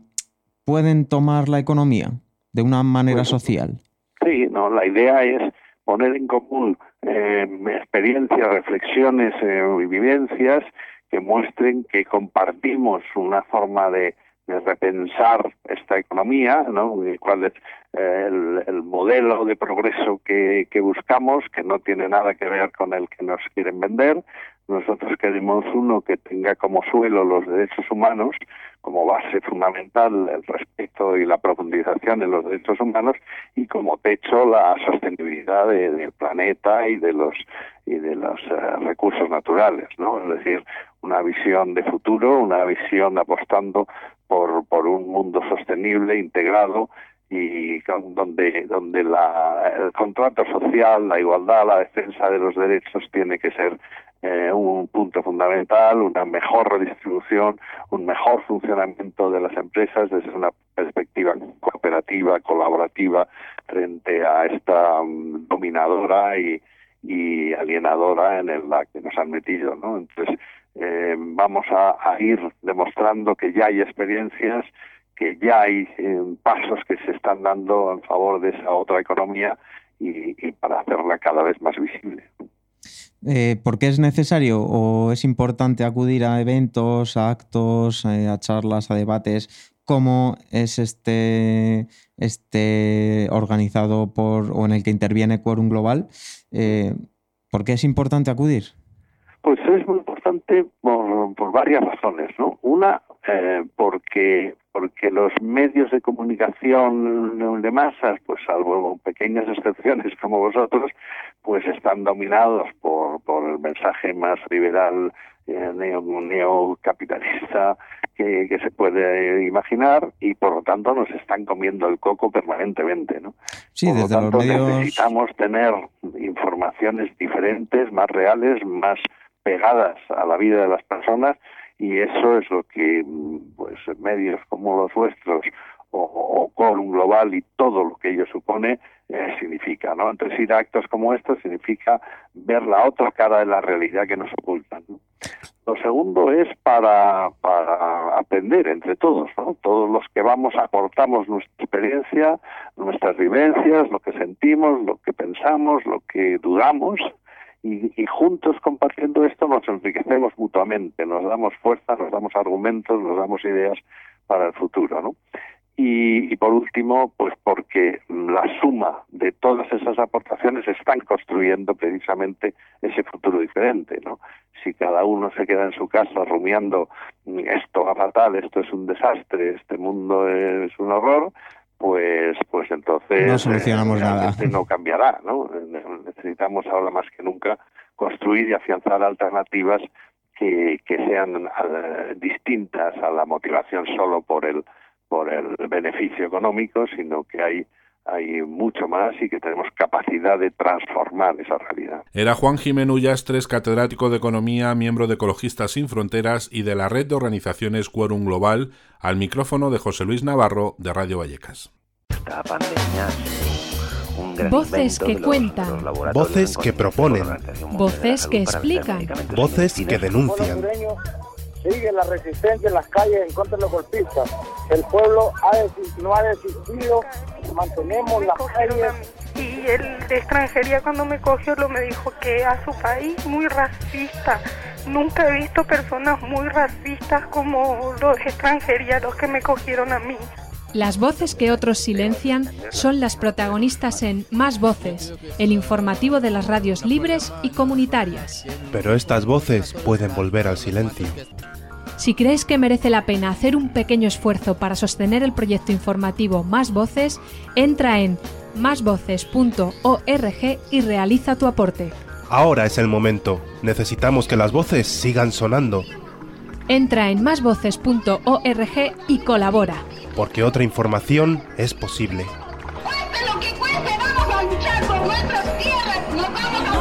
pueden tomar la economía de una manera pues, social? Sí, no, la idea es poner en común eh, experiencias, reflexiones eh, y vivencias que muestren que compartimos una forma de de repensar esta economía, ¿no? Cuál es eh, el, el modelo de progreso que, que buscamos, que no tiene nada que ver con el que nos quieren vender. Nosotros queremos uno que tenga como suelo los derechos humanos, como base fundamental el respeto y la profundización en los derechos humanos, y como techo la sostenibilidad de, del planeta y de los y de los uh, recursos naturales, ¿no? Es decir, una visión de futuro, una visión apostando por por un mundo sostenible, integrado, y donde donde la, el contrato social, la igualdad, la defensa de los derechos tiene que ser eh, un punto fundamental, una mejor redistribución, un mejor funcionamiento de las empresas desde una perspectiva cooperativa, colaborativa, frente a esta um, dominadora y, y alienadora en la que nos han metido, ¿no? Entonces, eh, vamos a, a ir demostrando que ya hay experiencias, que ya hay eh, pasos que se están dando en favor de esa otra economía, y, y para hacerla cada vez más visible. Eh, ¿Por qué es necesario o es importante acudir a eventos, a actos, eh, a charlas, a debates? ¿Cómo es este, este organizado por o en el que interviene Quórum Global? Eh, ¿Por qué es importante acudir? Pues es muy importante por, por varias razones, ¿no? Una, eh, porque porque los medios de comunicación de masas, pues salvo pequeñas excepciones como vosotros, pues están dominados por, por el mensaje más liberal, eh, neo, neocapitalista que, que se puede imaginar, y por lo tanto nos están comiendo el coco permanentemente, ¿no? Sí, por desde lo tanto los medios... necesitamos tener informaciones diferentes, más reales, más pegadas a la vida de las personas, y eso es lo que pues medios como los vuestros o, o Quórum Global y todo lo que ello supone eh, significa, ¿no? Entonces ir a actos como estos significa ver la otra cara de la realidad que nos ocultan, ¿no? Lo segundo es para, para aprender entre todos, ¿no? Todos los que vamos aportamos nuestra experiencia, nuestras vivencias, lo que sentimos, lo que pensamos, lo que dudamos, y, y juntos compartiendo esto nos enriquecemos mutuamente, nos damos fuerza, nos damos argumentos, nos damos ideas para el futuro, ¿no? Y, y por último, pues porque la suma de todas esas aportaciones están construyendo precisamente ese futuro diferente, ¿no? Si cada uno se queda en su casa rumiando esto va fatal, esto es un desastre, este mundo es un horror, pues pues entonces no solucionamos eh, nada. No cambiará, ¿no? Necesitamos ahora más que nunca construir y afianzar alternativas que, que sean uh, distintas a la motivación solo por el por el beneficio económico, sino que hay hay mucho más y que tenemos capacidad de transformar esa realidad. Era Juan Gimeno Ullastres, catedrático de Economía, miembro de Ecologistas Sin Fronteras y de la red de organizaciones Quórum Global, al micrófono de José Luis Navarro, de Radio Vallecas. Esta pandemia, un gran voces que los, cuentan, los voces que proponen, voces que explican, voces que denuncian. Sigue la resistencia en las calles en contra de los golpistas. El pueblo ha desistido, no ha desistido, mantenemos las calles. Y el de extranjería cuando me cogió lo me dijo que a su país muy racista. Nunca he visto personas muy racistas como los de extranjería, los que me cogieron a mí. Las voces que otros silencian son las protagonistas en Más Voces, el informativo de las radios libres y comunitarias. Pero estas voces pueden volver al silencio. Si crees que merece la pena hacer un pequeño esfuerzo para sostener el proyecto informativo Más Voces, entra en más voces punto org y realiza tu aporte. Ahora es el momento. Necesitamos que las voces sigan sonando. Entra en más voces punto org y colabora. Porque otra información es posible. Cueste lo que cueste, vamos a luchar por nuestras tierras, nos vamos a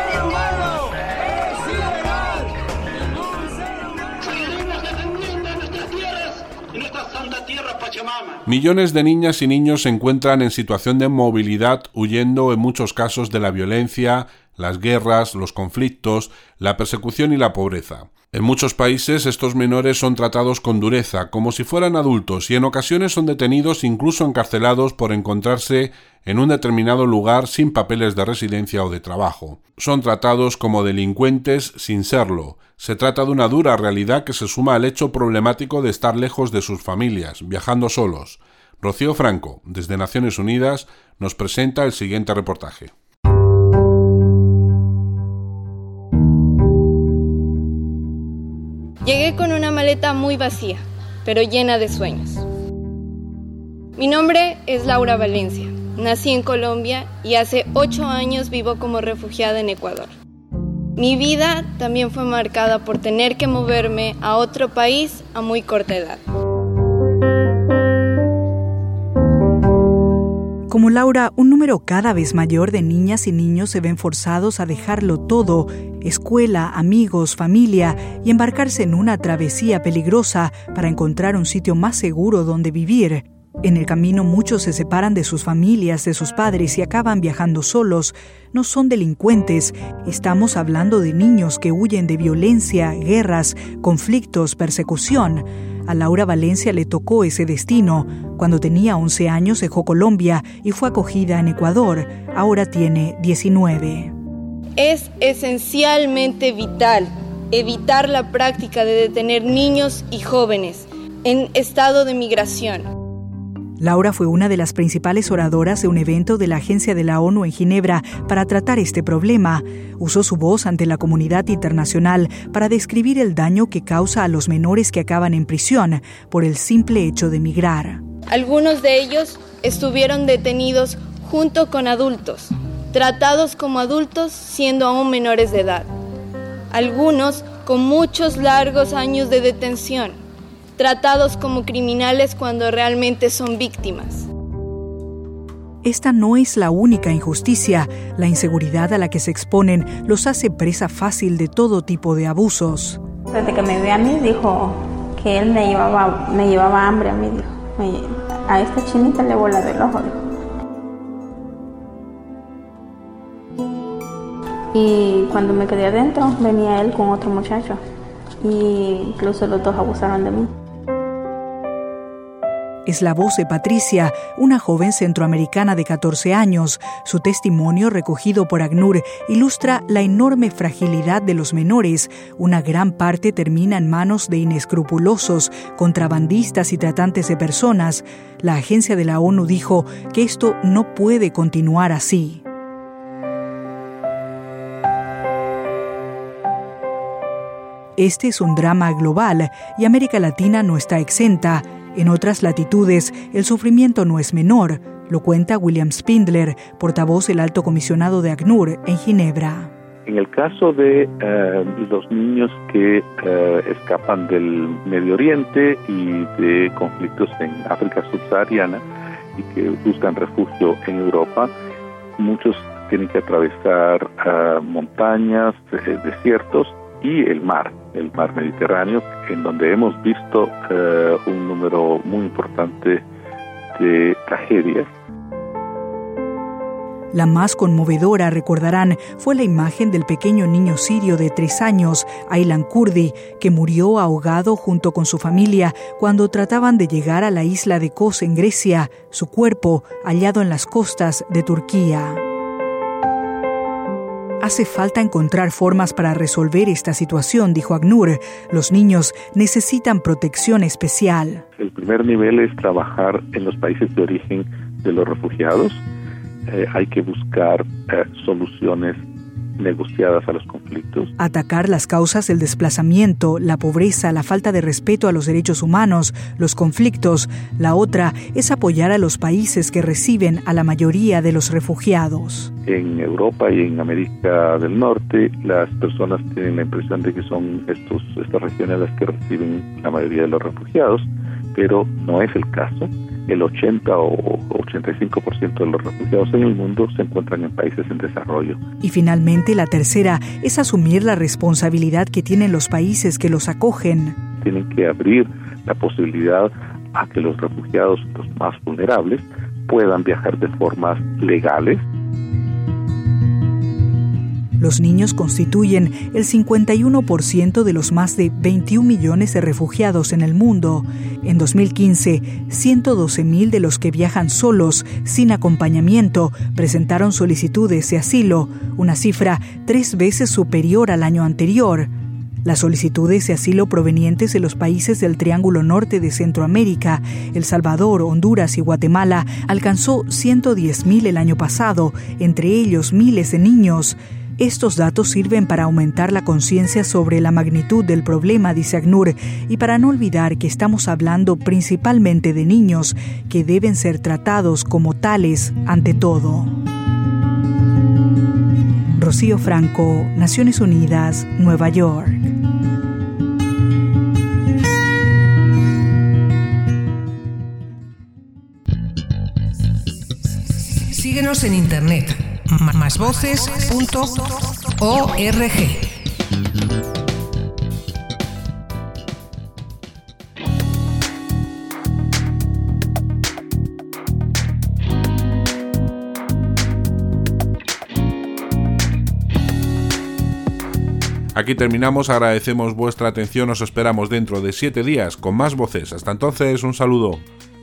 Millones de niñas y niños se encuentran en situación de movilidad, huyendo en muchos casos de la violencia, las guerras, los conflictos, la persecución y la pobreza. En muchos países estos menores son tratados con dureza, como si fueran adultos, y en ocasiones son detenidos, incluso encarcelados, por encontrarse en un determinado lugar sin papeles de residencia o de trabajo. Son tratados como delincuentes sin serlo. Se trata de una dura realidad que se suma al hecho problemático de estar lejos de sus familias, viajando solos. Rocío Franco, desde Naciones Unidas, nos presenta el siguiente reportaje. Llegué con una maleta muy vacía, pero llena de sueños. Mi nombre es Laura Valencia. Nací en Colombia y hace ocho años vivo como refugiada en Ecuador. Mi vida también fue marcada por tener que moverme a otro país a muy corta edad. Como Laura, un número cada vez mayor de niñas y niños se ven forzados a dejarlo todo, escuela, amigos, familia, y embarcarse en una travesía peligrosa para encontrar un sitio más seguro donde vivir. En el camino muchos se separan de sus familias, de sus padres y acaban viajando solos. No son delincuentes, estamos hablando de niños que huyen de violencia, guerras, conflictos, persecución. A Laura Valencia le tocó ese destino. Cuando tenía once años dejó Colombia y fue acogida en Ecuador. Ahora tiene diecinueve. Es esencialmente vital evitar la práctica de detener niños y jóvenes en estado de migración. Laura fue una de las principales oradoras de un evento de la Agencia de la ONU en Ginebra para tratar este problema. Usó su voz ante la comunidad internacional para describir el daño que causa a los menores que acaban en prisión por el simple hecho de migrar. Algunos de ellos estuvieron detenidos junto con adultos, tratados como adultos siendo aún menores de edad. Algunos con muchos largos años de detención, tratados como criminales cuando realmente son víctimas. Esta no es la única injusticia. La inseguridad a la que se exponen los hace presa fácil de todo tipo de abusos. Desde que me ve a mí, dijo que él me llevaba, me llevaba hambre a mí, dijo. Me, a esta chinita le voy a del ojo, dijo. Y cuando me quedé adentro, venía él con otro muchacho. Y incluso los dos abusaron de mí. Es la voz de Patricia, una joven centroamericana de catorce años. Su testimonio, recogido por ACNUR, ilustra la enorme fragilidad de los menores. Una gran parte termina en manos de inescrupulosos, contrabandistas y tratantes de personas. La agencia de la ONU dijo que esto no puede continuar así. Este es un drama global y América Latina no está exenta. En otras latitudes, el sufrimiento no es menor, lo cuenta William Spindler, portavoz del Alto Comisionado de ACNUR en Ginebra. En el caso de eh, los niños que eh, escapan del Medio Oriente y de conflictos en África subsahariana y que buscan refugio en Europa, muchos tienen que atravesar uh, montañas, eh, desiertos y el mar, el mar Mediterráneo, en donde hemos visto uh, un número muy importante de tragedias. La más conmovedora, recordarán, fue la imagen del pequeño niño sirio de tres años, Aylan Kurdi, que murió ahogado junto con su familia cuando trataban de llegar a la isla de Kos en Grecia, su cuerpo hallado en las costas de Turquía. Hace falta encontrar formas para resolver esta situación, dijo ACNUR. Los niños necesitan protección especial. El primer nivel es trabajar en los países de origen de los refugiados. Eh, hay que buscar eh, soluciones negociadas a los conflictos. Atacar las causas del desplazamiento, la pobreza, la falta de respeto a los derechos humanos, los conflictos. La otra es apoyar a los países que reciben a la mayoría de los refugiados. En Europa y en América del Norte, las personas tienen la impresión de que son estos, estas regiones las que reciben la mayoría de los refugiados, pero no es el caso. El ochenta o ochenta y cinco por ciento de los refugiados en el mundo se encuentran en países en desarrollo. Y finalmente, la tercera es asumir la responsabilidad que tienen los países que los acogen. Tienen que abrir la posibilidad a que los refugiados, los más vulnerables, puedan viajar de formas legales. Los niños constituyen el cincuenta y uno por ciento de los más de veintiún millones de refugiados en el mundo. En dos mil quince, ciento doce mil de los que viajan solos, sin acompañamiento, presentaron solicitudes de asilo, una cifra tres veces superior al año anterior. Las solicitudes de asilo provenientes de los países del Triángulo Norte de Centroamérica, El Salvador, Honduras y Guatemala, alcanzó ciento diez mil el año pasado, entre ellos miles de niños. Estos datos sirven para aumentar la conciencia sobre la magnitud del problema, dice ACNUR, y para no olvidar que estamos hablando principalmente de niños que deben ser tratados como tales ante todo. Rocío Franco, Naciones Unidas, Nueva York. Síguenos en internet. más voces punto org. Aquí terminamos, agradecemos vuestra atención, os esperamos dentro de siete días con más voces. Hasta entonces, un saludo.